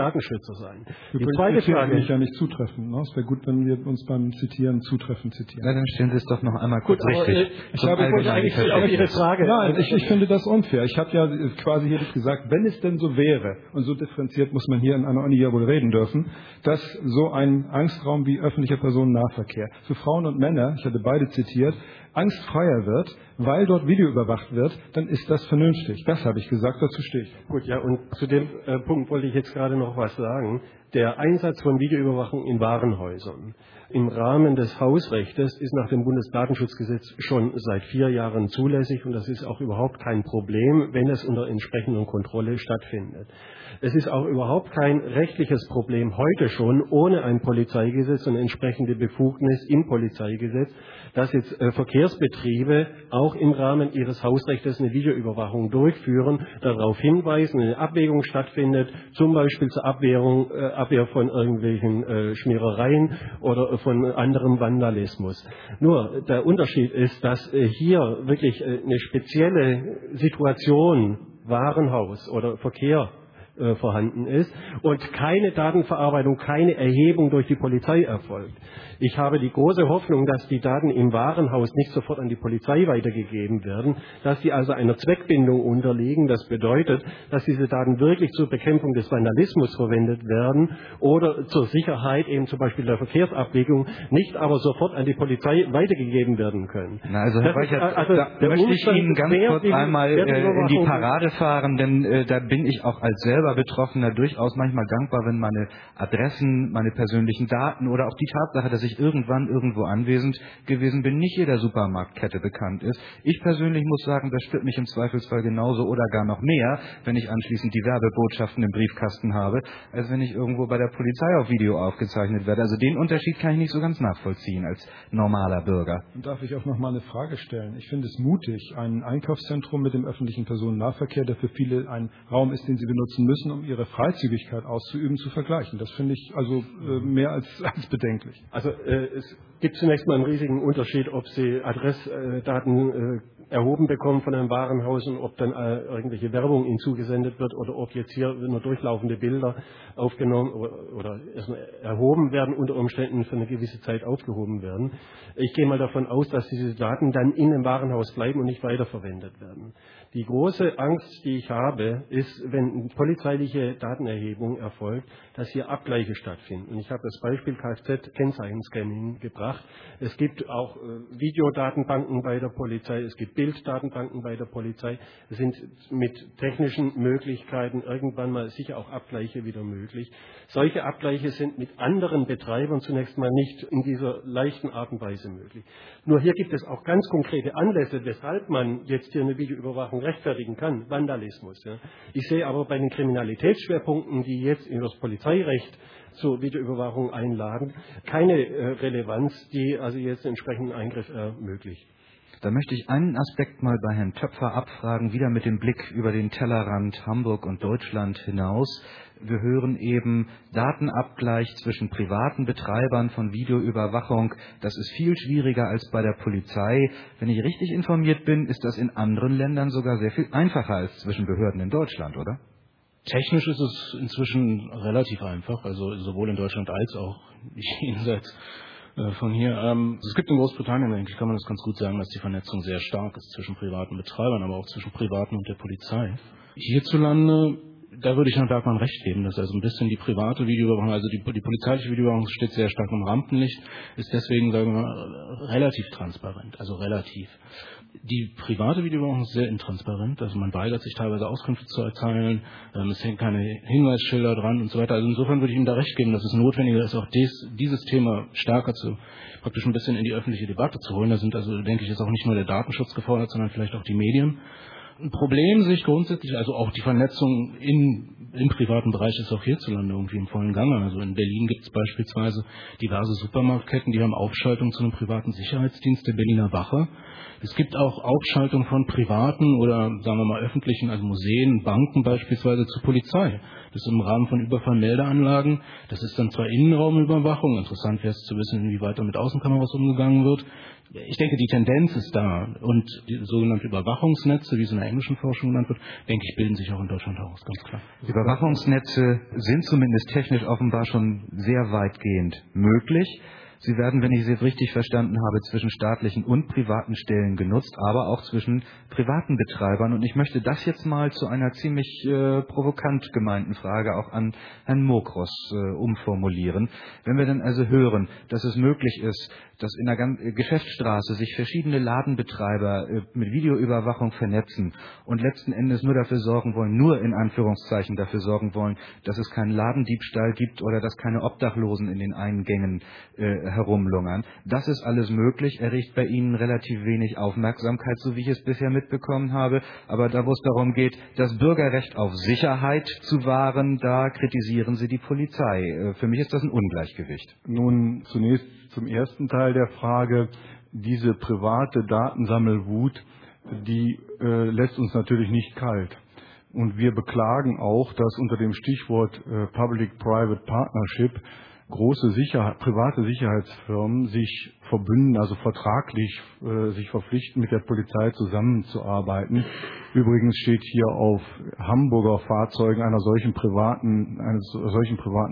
kürzer sein. Die Übrigens zweite Frage Frage. ich ja nicht zutreffend. Ne? Es wäre gut, wenn wir uns beim Zitieren zutreffend zitieren. Na, dann stellen Sie es doch noch einmal Gut, kurz aber, richtig. äh, Ich Zum habe ich wollte allgemeinen eigentlich auf Ihre Verständnis. Frage. Nein, ich, ich finde das unfair. Ich habe ja quasi hier gesagt, wenn es denn so wäre, und so differenziert muss man hier in einer Uni ja wohl reden dürfen, dass so ein Angstraum wie öffentlicher Personennahverkehr für Frauen und Männer, ich hatte beide zitiert, angstfreier wird, weil dort Video überwacht wird, dann ist das vernünftig. Das habe ich gesagt, dazu stehe ich. Gut, ja, und zu dem äh, Punkt wollte ich jetzt gerade noch was sagen. Der Einsatz von Videoüberwachung in Warenhäusern im Rahmen des Hausrechtes ist nach dem Bundesdatenschutzgesetz schon seit vier Jahren zulässig und das ist auch überhaupt kein Problem, wenn es unter entsprechender Kontrolle stattfindet. Es ist auch überhaupt kein rechtliches Problem heute schon ohne ein Polizeigesetz und entsprechende Befugnis im Polizeigesetz, dass jetzt äh, Verkehrsbetriebe auch im Rahmen ihres Hausrechtes eine Videoüberwachung durchführen, darauf hinweisen, eine Abwägung stattfindet, zum Beispiel zur Abwehrung, äh, Abwehr von irgendwelchen äh, Schmierereien oder von anderem Vandalismus. Nur der Unterschied ist, dass äh, hier wirklich äh, eine spezielle Situation, Warenhaus oder Verkehr äh, vorhanden ist und keine Datenverarbeitung, keine Erhebung durch die Polizei erfolgt. Ich habe die große Hoffnung, dass die Daten im Warenhaus nicht sofort an die Polizei weitergegeben werden, dass sie also einer Zweckbindung unterliegen. Das bedeutet, dass diese Daten wirklich zur Bekämpfung des Vandalismus verwendet werden oder zur Sicherheit eben zum Beispiel der Verkehrsabwägung, nicht aber sofort an die Polizei weitergegeben werden können. Na, also Herr Das ist, Reichert, also da der möchte ich Umstand, Ihnen ganz wer kurz die- einmal wer die äh, in die Überwachung- Parade fahren, denn äh, da bin ich auch als selber Betroffener durchaus manchmal dankbar, wenn meine Adressen, meine persönlichen Daten oder auch die Tatsache, dass ich irgendwann irgendwo anwesend gewesen bin, nicht jeder Supermarktkette bekannt ist. Ich persönlich muss sagen, das stört mich im Zweifelsfall genauso oder gar noch mehr, wenn ich anschließend die Werbebotschaften im Briefkasten habe, als wenn ich irgendwo bei der Polizei auf Video aufgezeichnet werde. Also den Unterschied kann ich nicht so ganz nachvollziehen als normaler Bürger. Und darf ich auch noch mal eine Frage stellen? Ich finde es mutig, ein Einkaufszentrum mit dem öffentlichen Personennahverkehr, der für viele ein Raum ist, den sie benutzen müssen, um ihre Freizügigkeit auszuüben, zu vergleichen. Das finde ich also äh, mehr als, als bedenklich. Also äh, es gibt zunächst mal einen riesigen Unterschied, ob Sie Adressdaten äh, erhoben bekommen von einem Warenhaus und ob dann äh, irgendwelche Werbung Ihnen zugesendet wird oder ob jetzt hier nur durchlaufende Bilder aufgenommen oder, oder erstmal erhoben werden, unter Umständen für eine gewisse Zeit aufgehoben werden. Ich gehe mal davon aus, dass diese Daten dann in dem Warenhaus bleiben und nicht weiterverwendet werden. Die große Angst, die ich habe, ist, wenn polizeiliche Datenerhebung erfolgt, dass hier Abgleiche stattfinden. Und ich habe das Beispiel Kfz-Kennzeichenscanning gebracht. Es gibt auch äh, Videodatenbanken bei der Polizei, es gibt Bilddatenbanken bei der Polizei. Es sind mit technischen Möglichkeiten irgendwann mal sicher auch Abgleiche wieder möglich. Solche Abgleiche sind mit anderen Betreibern zunächst mal nicht in dieser leichten Art und Weise möglich. Nur hier gibt es auch ganz konkrete Anlässe, weshalb man jetzt hier eine Videoüberwachung rechtfertigen kann, Vandalismus. Ja. Ich sehe aber bei den Kriminalitätsschwerpunkten, die jetzt in das Polizeirecht zur Videoüberwachung einladen, keine äh, Relevanz, die also jetzt entsprechenden Eingriff ermöglicht. Da möchte ich einen Aspekt mal bei Herrn Töpfer abfragen, wieder mit dem Blick über den Tellerrand Hamburg und Deutschland hinaus. Wir hören eben Datenabgleich zwischen privaten Betreibern von Videoüberwachung. Das ist viel schwieriger als bei der Polizei. Wenn ich richtig informiert bin, ist das in anderen Ländern sogar sehr viel einfacher als zwischen Behörden in Deutschland, oder? Technisch ist es inzwischen relativ einfach, also sowohl in Deutschland als auch jenseits von hier. Ähm, es gibt in Großbritannien, eigentlich kann man das ganz gut sagen, dass die Vernetzung sehr stark ist zwischen privaten Betreibern, aber auch zwischen Privaten und der Polizei. Hierzulande, da würde ich Herrn Bergmann recht geben, dass also ein bisschen die private Videoüberwachung, also die, die polizeiliche Videoüberwachung steht sehr stark im Rampenlicht, ist deswegen, sagen wir mal, relativ transparent, also relativ. Die private Videoüberwachung ist sehr intransparent, also man weigert sich teilweise Auskünfte zu erteilen, ähm, es hängen keine Hinweisschilder dran und so weiter. Also insofern würde ich Ihnen da recht geben, dass es notwendiger ist, auch dies, dieses Thema stärker zu, praktisch ein bisschen in die öffentliche Debatte zu holen. Da sind also, denke ich, ist auch nicht nur der Datenschutz gefordert, sondern vielleicht auch die Medien. Ein Problem sehe ich grundsätzlich, also auch die Vernetzung in, im privaten Bereich ist auch hierzulande irgendwie im vollen Gange. Also in Berlin gibt es beispielsweise diverse Supermarktketten, die haben Aufschaltung zu einem privaten Sicherheitsdienst, der Berliner Wache. Es gibt auch Aufschaltung von privaten oder sagen wir mal öffentlichen, also Museen, Banken beispielsweise zur Polizei. Das ist im Rahmen von Überfallmeldeanlagen. Das ist dann zwar Innenraumüberwachung, interessant wäre es zu wissen, inwieweit da mit Außenkameras umgegangen wird. Ich denke, die Tendenz ist da und die sogenannten Überwachungsnetze, wie so eine englischen Forschung genannt wird, denke ich, bilden sich auch in Deutschland heraus, ganz klar. Überwachungsnetze sind zumindest technisch offenbar schon sehr weitgehend möglich. Sie werden, wenn ich Sie richtig verstanden habe, zwischen staatlichen und privaten Stellen genutzt, aber auch zwischen privaten Betreibern. Und ich möchte das jetzt mal zu einer ziemlich äh, provokant gemeinten Frage auch an Herrn Mokros äh, umformulieren. Wenn wir dann also hören, dass es möglich ist, dass in der ganzen Geschäftsstraße sich verschiedene Ladenbetreiber äh, mit Videoüberwachung vernetzen und letzten Endes nur dafür sorgen wollen, nur in Anführungszeichen dafür sorgen wollen, dass es keinen Ladendiebstahl gibt oder dass keine Obdachlosen in den Eingängen äh, herumlungern. Das ist alles möglich, erregt bei Ihnen relativ wenig Aufmerksamkeit, so wie ich es bisher mitbekommen habe. Aber da, wo es darum geht, das Bürgerrecht auf Sicherheit zu wahren, da kritisieren Sie die Polizei. Für mich ist das ein Ungleichgewicht. Nun zunächst zum ersten Teil der Frage. Diese private Datensammelwut, die äh, lässt uns natürlich nicht kalt. Und wir beklagen auch, dass unter dem Stichwort äh, Public-Private Partnership große Sicherheit, private Sicherheitsfirmen sich verbünden, also vertraglich äh, sich verpflichten, mit der Polizei zusammenzuarbeiten. Übrigens steht hier auf Hamburger Fahrzeugen einer solchen privaten, eines solchen privaten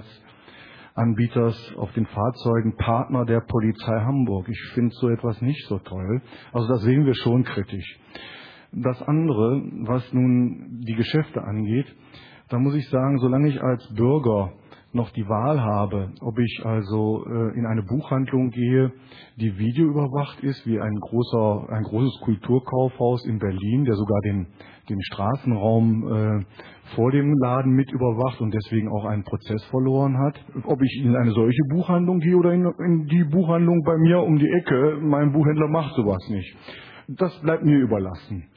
Sicherheitsanbieters auf den Fahrzeugen Partner der Polizei Hamburg. Ich finde so etwas nicht so toll. Also das sehen wir schon kritisch. Das andere, was nun die Geschäfte angeht, da muss ich sagen, solange ich als Bürger noch die Wahl habe, ob ich also äh, in eine Buchhandlung gehe, die videoüberwacht ist, wie ein großer, ein großes Kulturkaufhaus in Berlin, der sogar den, den Straßenraum äh, vor dem Laden mit überwacht und deswegen auch einen Prozess verloren hat. Ob ich in eine solche Buchhandlung gehe oder in, in die Buchhandlung bei mir um die Ecke, mein Buchhändler macht sowas nicht. Das bleibt mir überlassen.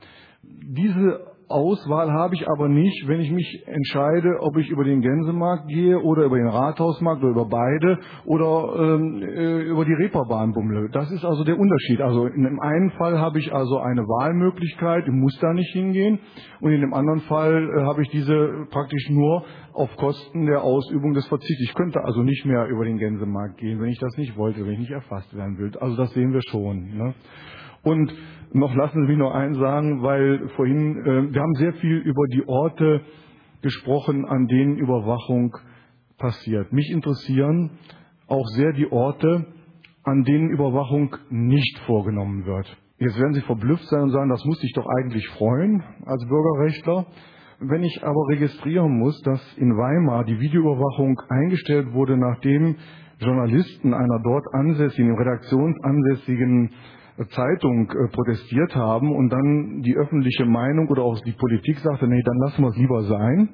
Diese Auswahl habe ich aber nicht, wenn ich mich entscheide, ob ich über den Gänsemarkt gehe oder über den Rathausmarkt oder über beide oder ähm, äh, über die Reeperbahn bummle. Das ist also der Unterschied. Also in dem einen Fall habe ich also eine Wahlmöglichkeit, ich muss da nicht hingehen, und in dem anderen Fall äh, habe ich diese praktisch nur auf Kosten der Ausübung des Verzichts. Ich könnte also nicht mehr über den Gänsemarkt gehen, wenn ich das nicht wollte, wenn ich nicht erfasst werden will. Also das sehen wir schon, ne? Und noch lassen Sie mich noch eins sagen, weil vorhin, äh, wir haben sehr viel über die Orte gesprochen, an denen Überwachung passiert. Mich interessieren auch sehr die Orte, an denen Überwachung nicht vorgenommen wird. Jetzt werden Sie verblüfft sein und sagen, das muss dich doch eigentlich freuen als Bürgerrechtler. Wenn ich aber registrieren muss, dass in Weimar die Videoüberwachung eingestellt wurde, nachdem Journalisten einer dort ansässigen, redaktionsansässigen Zeitung äh, protestiert haben und dann die öffentliche Meinung oder auch die Politik sagte, nee, dann lassen wir es lieber sein.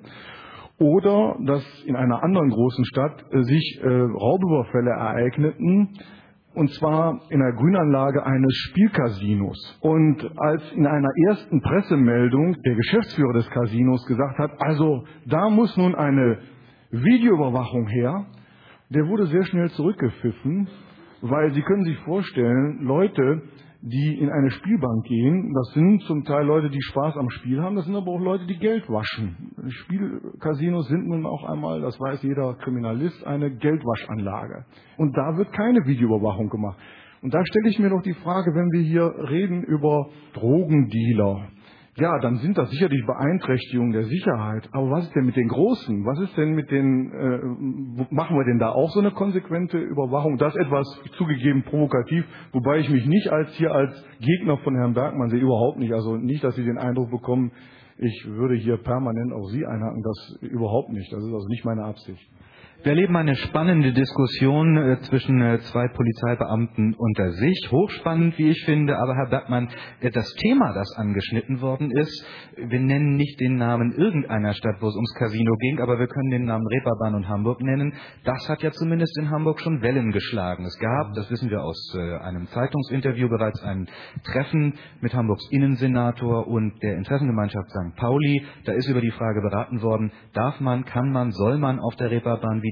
Oder dass in einer anderen großen Stadt äh, sich äh, Raubüberfälle ereigneten, und zwar in der Grünanlage eines Spielcasinos. Und als in einer ersten Pressemeldung der Geschäftsführer des Casinos gesagt hat, also da muss nun eine Videoüberwachung her, der wurde sehr schnell zurückgepfiffen. Weil Sie können sich vorstellen, Leute, die in eine Spielbank gehen, das sind zum Teil Leute, die Spaß am Spiel haben, das sind aber auch Leute, die Geld waschen. Spielcasinos sind nun auch einmal, das weiß jeder Kriminalist, eine Geldwaschanlage. Und da wird keine Videoüberwachung gemacht. Und da stelle ich mir doch die Frage, wenn wir hier reden über Drogendealer, ja, dann sind das sicherlich Beeinträchtigungen der Sicherheit. Aber was ist denn mit den Großen? Was ist denn mit den, äh, machen wir denn da auch so eine konsequente Überwachung? Das etwas zugegeben provokativ, wobei ich mich nicht als hier als Gegner von Herrn Bergmann sehe, überhaupt nicht. Also nicht, dass Sie den Eindruck bekommen, ich würde hier permanent auf Sie einhaken, das überhaupt nicht. Das ist also nicht meine Absicht. Wir erleben eine spannende Diskussion äh, zwischen äh, zwei Polizeibeamten unter sich. Hochspannend, wie ich finde. Aber Herr Bergmann, äh, das Thema, das angeschnitten worden ist, wir nennen nicht den Namen irgendeiner Stadt, wo es ums Casino ging, aber wir können den Namen Reeperbahn und Hamburg nennen. Das hat ja zumindest in Hamburg schon Wellen geschlagen. Es gab, das wissen wir aus äh, einem Zeitungsinterview, bereits ein Treffen mit Hamburgs Innensenator und der Interessengemeinschaft Sankt Pauli. Da ist über die Frage beraten worden, darf man, kann man, soll man auf der Reeperbahn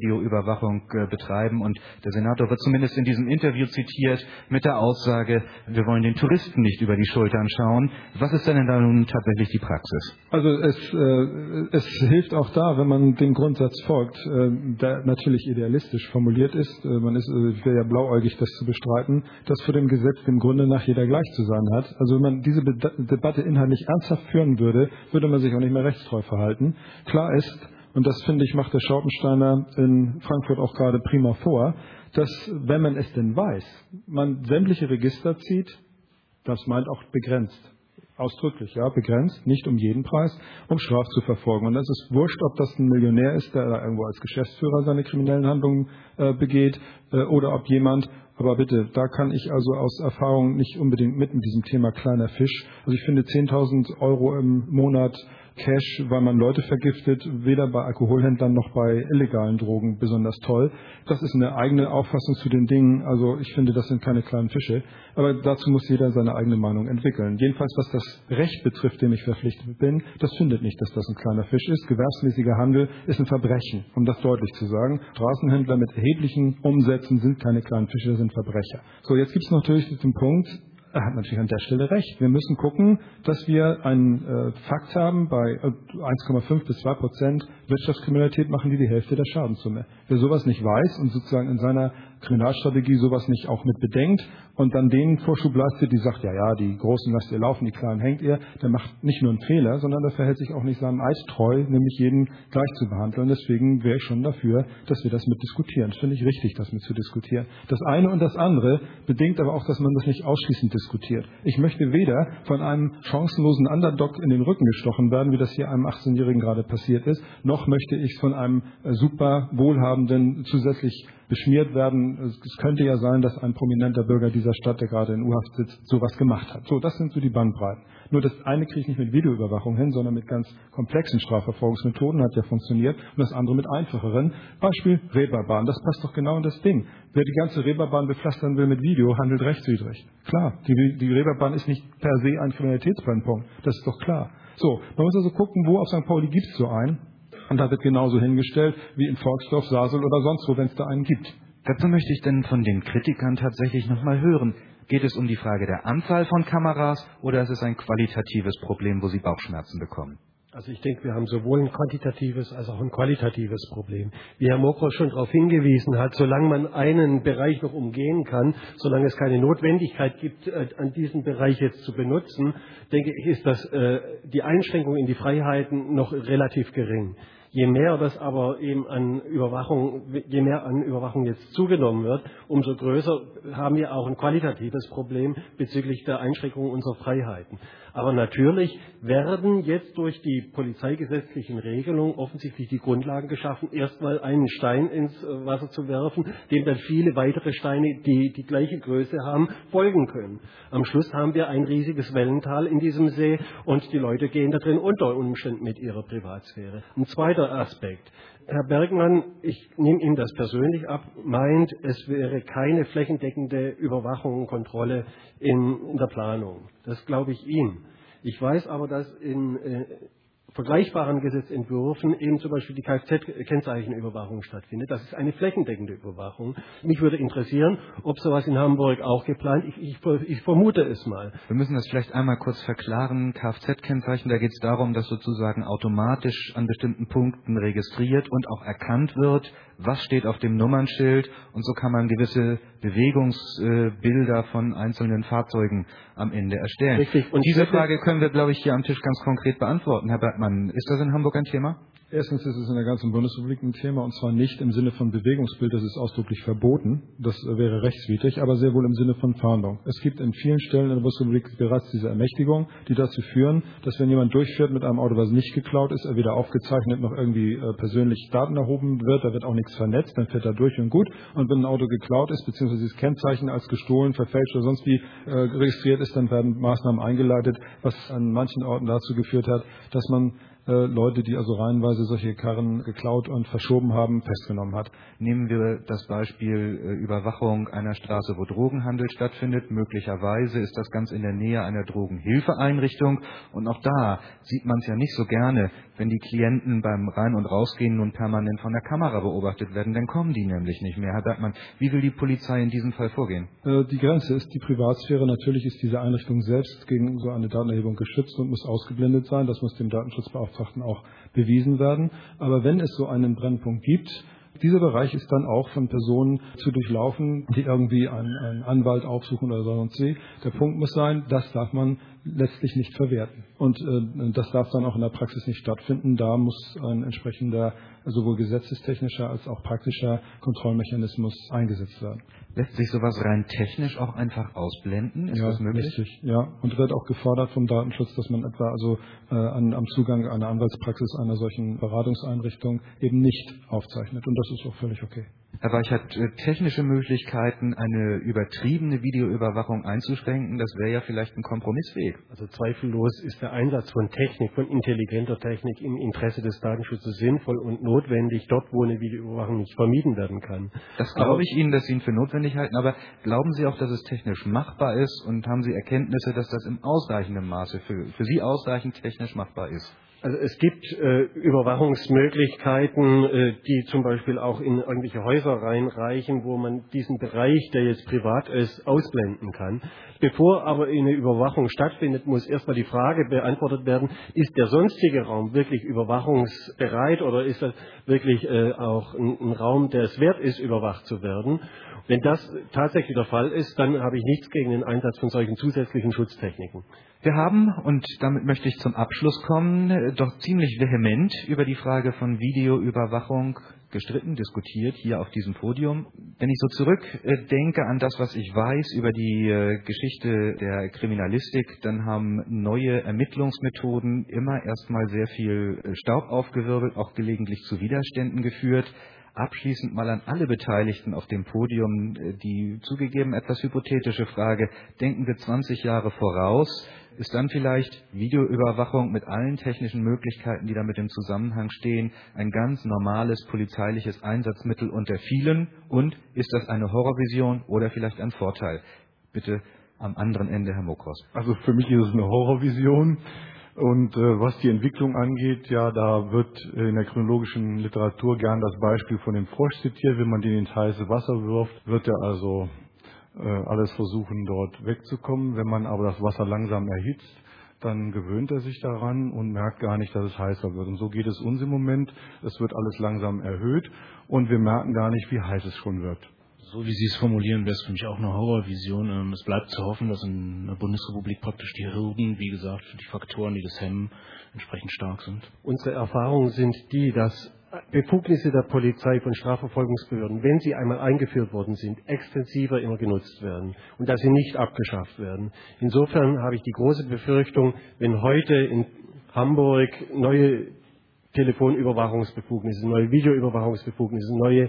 Videoüberwachung äh, betreiben. Und der Senator wird zumindest in diesem Interview zitiert mit der Aussage, wir wollen den Touristen nicht über die Schultern schauen. Was ist denn da nun tatsächlich die Praxis? Also es, äh, es hilft auch da, wenn man dem Grundsatz folgt, äh, der natürlich idealistisch formuliert ist. Äh, man ist äh, wäre ja blauäugig, das zu bestreiten, dass vor dem Gesetz dem Grunde nach jeder gleich zu sein hat. Also wenn man diese Be- Debatte inhaltlich ernsthaft führen würde, würde man sich auch nicht mehr rechtstreu verhalten. Klar ist, und das finde ich macht der Schaupensteiner in Frankfurt auch gerade prima vor, dass, wenn man es denn weiß, man sämtliche Register zieht, das meint auch begrenzt. Ausdrücklich, ja, begrenzt, nicht um jeden Preis, um Straf zu verfolgen. Und es ist wurscht, ob das ein Millionär ist, der da irgendwo als Geschäftsführer seine kriminellen Handlungen äh, begeht, äh, oder ob jemand, aber bitte, da kann ich also aus Erfahrung nicht unbedingt mit mit diesem Thema kleiner Fisch. Also ich finde zehntausend Euro im Monat Cash, weil man Leute vergiftet, weder bei Alkoholhändlern noch bei illegalen Drogen besonders toll. Das ist eine eigene Auffassung zu den Dingen. Also ich finde, das sind keine kleinen Fische. Aber dazu muss jeder seine eigene Meinung entwickeln. Jedenfalls, was das Recht betrifft, dem ich verpflichtet bin, das findet nicht, dass das ein kleiner Fisch ist. Gewerbsmäßiger Handel ist ein Verbrechen, um das deutlich zu sagen. Straßenhändler mit erheblichen Umsätzen sind keine kleinen Fische, das sind Verbrecher. So, jetzt gibt es natürlich den Punkt, er hat natürlich an der Stelle recht. Wir müssen gucken, dass wir einen äh, Fakt haben, bei eins Komma fünf bis zwei Prozent Wirtschaftskriminalität machen die die Hälfte der Schadenssumme. Wer sowas nicht weiß und sozusagen in seiner Kriminalstrategie sowas nicht auch mit bedenkt und dann denen Vorschub leistet, die sagt, ja, ja, die Großen lasst ihr laufen, die Kleinen hängt ihr, der macht nicht nur einen Fehler, sondern der verhält sich auch nicht seinem Eid treu, nämlich jeden gleich zu behandeln. Deswegen wäre ich schon dafür, dass wir das mit diskutieren. Das finde ich richtig, das mit zu diskutieren. Das eine und das andere bedingt aber auch, dass man das nicht ausschließend diskutiert. Ich möchte weder von einem chancenlosen Underdog in den Rücken gestochen werden, wie das hier einem achtzehnjährigen gerade passiert ist, noch möchte ich von einem äh, super Wohlhabenden zusätzlich beschmiert werden. Es könnte ja sein, dass ein prominenter Bürger dieser Stadt, der gerade in U-Haft sitzt, sowas gemacht hat. So, das sind so die Bandbreiten. Nur das eine kriege ich nicht mit Videoüberwachung hin, sondern mit ganz komplexen Strafverfolgungsmethoden, hat ja funktioniert, und das andere mit einfacheren. Beispiel Reeperbahn, das passt doch genau in das Ding. Wer die ganze Reeperbahn bepflastern will mit Video, handelt rechtswidrig. Klar, die, die Reeperbahn ist nicht per se ein Kriminalitätsbrennpunkt, das ist doch klar. So, man muss also gucken, wo auf Sankt Pauli gibt es so einen. Und da wird genauso hingestellt wie in Volksdorf, Sasel oder sonst wo, wenn es da einen gibt. Dazu möchte ich denn von den Kritikern tatsächlich nochmal hören. Geht es um die Frage der Anzahl von Kameras oder ist es ein qualitatives Problem, wo Sie Bauchschmerzen bekommen? Also ich denke, wir haben sowohl ein quantitatives als auch ein qualitatives Problem. Wie Herr Mokros schon darauf hingewiesen hat, solange man einen Bereich noch umgehen kann, solange es keine Notwendigkeit gibt, an diesen Bereich jetzt zu benutzen, denke ich, ist das, äh, die Einschränkung in die Freiheiten noch relativ gering. Je mehr das aber eben an Überwachung, je mehr an Überwachung jetzt zugenommen wird, umso größer haben wir auch ein qualitatives Problem bezüglich der Einschränkung unserer Freiheiten. Aber natürlich werden jetzt durch die polizeigesetzlichen Regelungen offensichtlich die Grundlagen geschaffen, erstmal einen Stein ins Wasser zu werfen, dem dann viele weitere Steine, die die gleiche Größe haben, folgen können. Am Schluss haben wir ein riesiges Wellental in diesem See und die Leute gehen da drin unter Umständen mit ihrer Privatsphäre. Ein zweiter Aspekt. Herr Bergmann, ich nehme Ihnen das persönlich ab, meint, es wäre keine flächendeckende Überwachung und Kontrolle in, in der Planung. Das glaube ich Ihnen. Ich weiß aber, dass in äh, vergleichbaren Gesetzentwürfen eben zum Beispiel die Kfz-Kennzeichenüberwachung stattfindet. Das ist eine flächendeckende Überwachung. Mich würde interessieren, ob sowas in Hamburg auch geplant ist. Ich, ich, ich vermute es mal. Wir müssen das vielleicht einmal kurz verklaren. Kfz-Kennzeichen, da geht es darum, dass sozusagen automatisch an bestimmten Punkten registriert und auch erkannt wird, was steht auf dem Nummernschild, und so kann man gewisse Bewegungsbilder von einzelnen Fahrzeugen am Ende erstellen. Richtig. Und diese Frage können wir, glaube ich, hier am Tisch ganz konkret beantworten. Herr Bergmann, ist das in Hamburg ein Thema? Erstens ist es in der ganzen Bundesrepublik ein Thema, und zwar nicht im Sinne von Bewegungsbild, das ist ausdrücklich verboten, das wäre rechtswidrig, aber sehr wohl im Sinne von Fahndung. Es gibt in vielen Stellen in der Bundesrepublik bereits diese Ermächtigung, die dazu führen, dass wenn jemand durchfährt mit einem Auto, was nicht geklaut ist, er weder aufgezeichnet noch irgendwie äh, persönlich Daten erhoben wird, da wird auch nichts vernetzt, dann fährt er durch und gut. Und wenn ein Auto geklaut ist, beziehungsweise das Kennzeichen als gestohlen, verfälscht oder sonst wie äh, registriert ist, dann werden Maßnahmen eingeleitet, was an manchen Orten dazu geführt hat, dass man Äh, Leute, die also reihenweise solche Karren geklaut und verschoben haben, festgenommen hat. Nehmen wir das Beispiel äh, Überwachung einer Straße, wo Drogenhandel stattfindet. Möglicherweise ist das ganz in der Nähe einer Drogenhilfeeinrichtung. Und auch da sieht man es ja nicht so gerne, Wenn die Klienten beim Rein- und Rausgehen nun permanent von der Kamera beobachtet werden, dann kommen die nämlich nicht mehr. Herr Bergmann, wie will die Polizei in diesem Fall vorgehen? Äh, Die Grenze ist die Privatsphäre. Natürlich ist diese Einrichtung selbst gegen so eine Datenerhebung geschützt und muss ausgeblendet sein. Das muss dem Datenschutzbeauftragten auch bewiesen werden. Aber wenn es so einen Brennpunkt gibt, dieser Bereich ist dann auch von Personen zu durchlaufen, die irgendwie einen, einen Anwalt aufsuchen oder sonst wie. Der Punkt muss sein, das darf man letztlich nicht verwerten. Und äh, das darf dann auch in der Praxis nicht stattfinden. Da muss ein entsprechender, sowohl gesetzestechnischer als auch praktischer Kontrollmechanismus eingesetzt werden. Lässt sich sowas rein technisch auch einfach ausblenden? Ist ja, das möglich? Lässt sich, ja. Und wird auch gefordert vom Datenschutz, dass man etwa also äh, an, am Zugang einer Anwaltspraxis einer solchen Beratungseinrichtung eben nicht aufzeichnet. Und das ist auch völlig okay. Herr Weichert, äh, technische Möglichkeiten, eine übertriebene Videoüberwachung einzuschränken, das wäre ja vielleicht ein Kompromissweg. Also zweifellos ist der Einsatz von Technik, von intelligenter Technik im Interesse des Datenschutzes sinnvoll und notwendig, dort wo eine Videoüberwachung nicht vermieden werden kann. Das glaube ich Ihnen, dass Sie ihn für notwendig halten, aber glauben Sie auch, dass es technisch machbar ist und haben Sie Erkenntnisse, dass das im ausreichenden Maße für, für Sie ausreichend technisch machbar ist? Also es gibt äh, Überwachungsmöglichkeiten, äh, die zum Beispiel auch in irgendwelche Häuser reinreichen, wo man diesen Bereich, der jetzt privat ist, ausblenden kann. Bevor aber eine Überwachung stattfindet, muss erstmal die Frage beantwortet werden, ist der sonstige Raum wirklich überwachungsbereit oder ist das wirklich äh, auch ein, ein Raum, der es wert ist, überwacht zu werden? Wenn das tatsächlich der Fall ist, dann habe ich nichts gegen den Einsatz von solchen zusätzlichen Schutztechniken. Wir haben, und damit möchte ich zum Abschluss kommen, doch ziemlich vehement über die Frage von Videoüberwachung gestritten, diskutiert hier auf diesem Podium. Wenn ich so zurückdenke an das, was ich weiß über die Geschichte der Kriminalistik, dann haben neue Ermittlungsmethoden immer erstmal sehr viel Staub aufgewirbelt, auch gelegentlich zu Widerständen geführt. Abschließend mal an alle Beteiligten auf dem Podium die zugegeben etwas hypothetische Frage, denken wir zwanzig Jahre voraus, ist dann vielleicht Videoüberwachung mit allen technischen Möglichkeiten, die damit im Zusammenhang stehen, ein ganz normales polizeiliches Einsatzmittel unter vielen und ist das eine Horrorvision oder vielleicht ein Vorteil? Bitte am anderen Ende, Herr Mokros. Also für mich ist es eine Horrorvision. Und äh, was die Entwicklung angeht, ja, da wird in der chronologischen Literatur gern das Beispiel von dem Frosch zitiert. Wenn man den ins heiße Wasser wirft, wird er also äh, alles versuchen, dort wegzukommen. Wenn man aber das Wasser langsam erhitzt, dann gewöhnt er sich daran und merkt gar nicht, dass es heißer wird. Und so geht es uns im Moment. Es wird alles langsam erhöht und wir merken gar nicht, wie heiß es schon wird. So wie Sie es formulieren, wäre es für mich auch eine Horrorvision. Es bleibt zu hoffen, dass in der Bundesrepublik praktisch die Hürden, wie gesagt, für die Faktoren, die das hemmen, entsprechend stark sind. Unsere Erfahrungen sind die, dass Befugnisse der Polizei von Strafverfolgungsbehörden, wenn sie einmal eingeführt worden sind, extensiver immer genutzt werden und dass sie nicht abgeschafft werden. Insofern habe ich die große Befürchtung, wenn heute in Hamburg neue Telefonüberwachungsbefugnisse, neue Videoüberwachungsbefugnisse, neue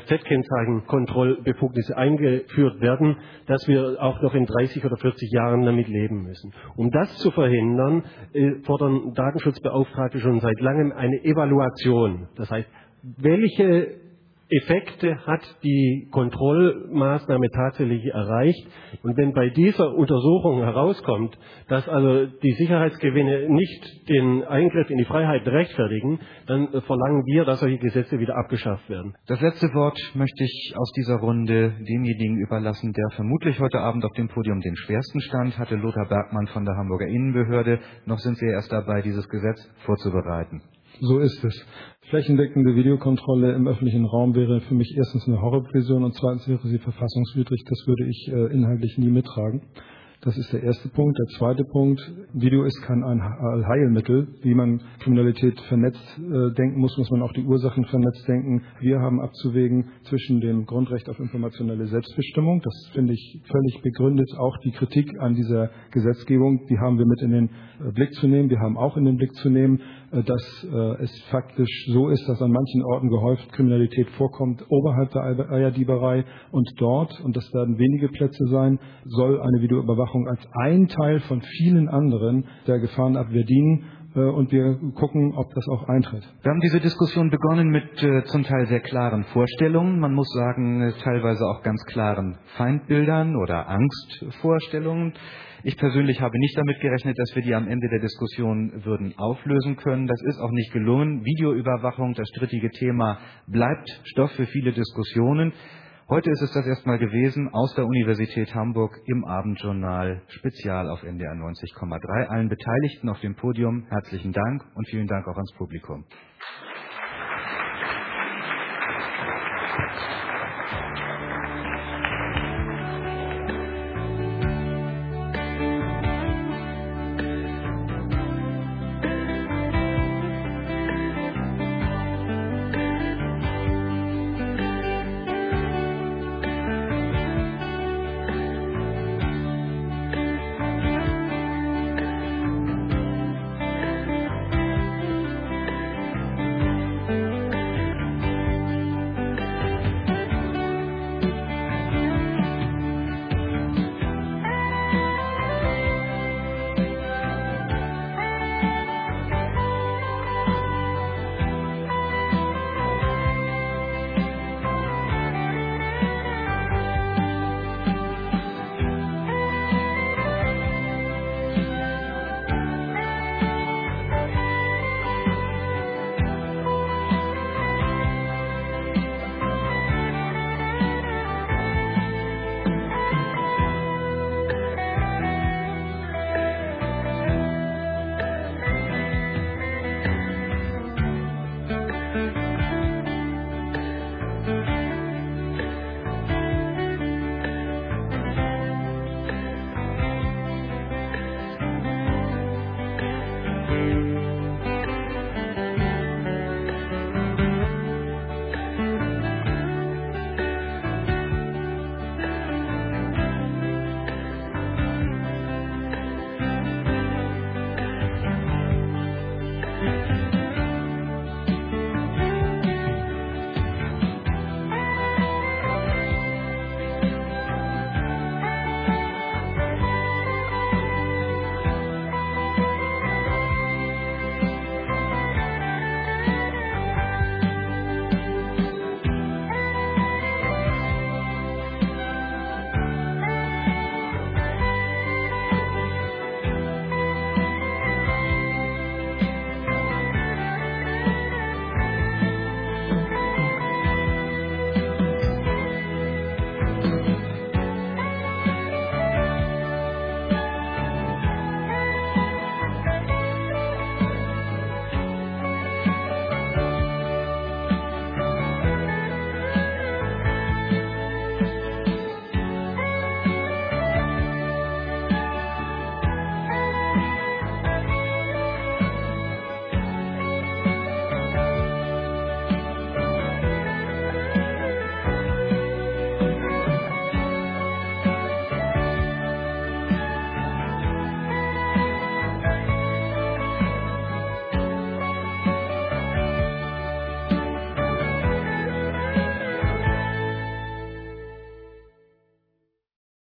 Kfz-Kennzeichenkontrollbefugnisse eingeführt werden, dass wir auch noch in dreißig oder vierzig Jahren damit leben müssen. Um das zu verhindern, fordern Datenschutzbeauftragte schon seit langem eine Evaluation. Das heißt, welche Effekte hat die Kontrollmaßnahme tatsächlich erreicht? Und wenn bei dieser Untersuchung herauskommt, dass also die Sicherheitsgewinne nicht den Eingriff in die Freiheit rechtfertigen, dann verlangen wir, dass solche Gesetze wieder abgeschafft werden. Das letzte Wort möchte ich aus dieser Runde demjenigen überlassen, der vermutlich heute Abend auf dem Podium den schwersten Stand hatte, Lothar Bergmann von der Hamburger Innenbehörde. Noch sind Sie erst dabei, dieses Gesetz vorzubereiten. So ist es. Flächendeckende Videokontrolle im öffentlichen Raum wäre für mich erstens eine Horrorvision und zweitens wäre sie verfassungswidrig. Das würde ich äh, inhaltlich nie mittragen. Das ist der erste Punkt. Der zweite Punkt, Video ist kein Allheilmittel. Wie man Kriminalität vernetzt äh, denken muss, muss man auch die Ursachen vernetzt denken. Wir haben abzuwägen zwischen dem Grundrecht auf informationelle Selbstbestimmung. Das finde ich völlig begründet. Auch die Kritik an dieser Gesetzgebung, die haben wir mit in den äh, Blick zu nehmen. Wir haben auch in den Blick zu nehmen, äh, dass äh, es faktisch so ist, dass an manchen Orten gehäuft Kriminalität vorkommt, oberhalb der Eierdieberei. Und dort, und das werden wenige Plätze sein, soll eine Videoüberwachung als ein Teil von vielen anderen der Gefahrenabwehr dienen. äh, und wir gucken, ob das auch eintritt. Wir haben diese Diskussion begonnen mit äh, zum Teil sehr klaren Vorstellungen, man muss sagen, äh, teilweise auch ganz klaren Feindbildern oder Angstvorstellungen. Ich persönlich habe nicht damit gerechnet, dass wir die am Ende der Diskussion würden auflösen können. Das ist auch nicht gelungen. Videoüberwachung, das strittige Thema, bleibt Stoff für viele Diskussionen. Heute ist es das erstmal gewesen aus der Universität Hamburg im Abendjournal Spezial auf N D R neunzig Komma drei. Allen Beteiligten auf dem Podium herzlichen Dank und vielen Dank auch ans Publikum.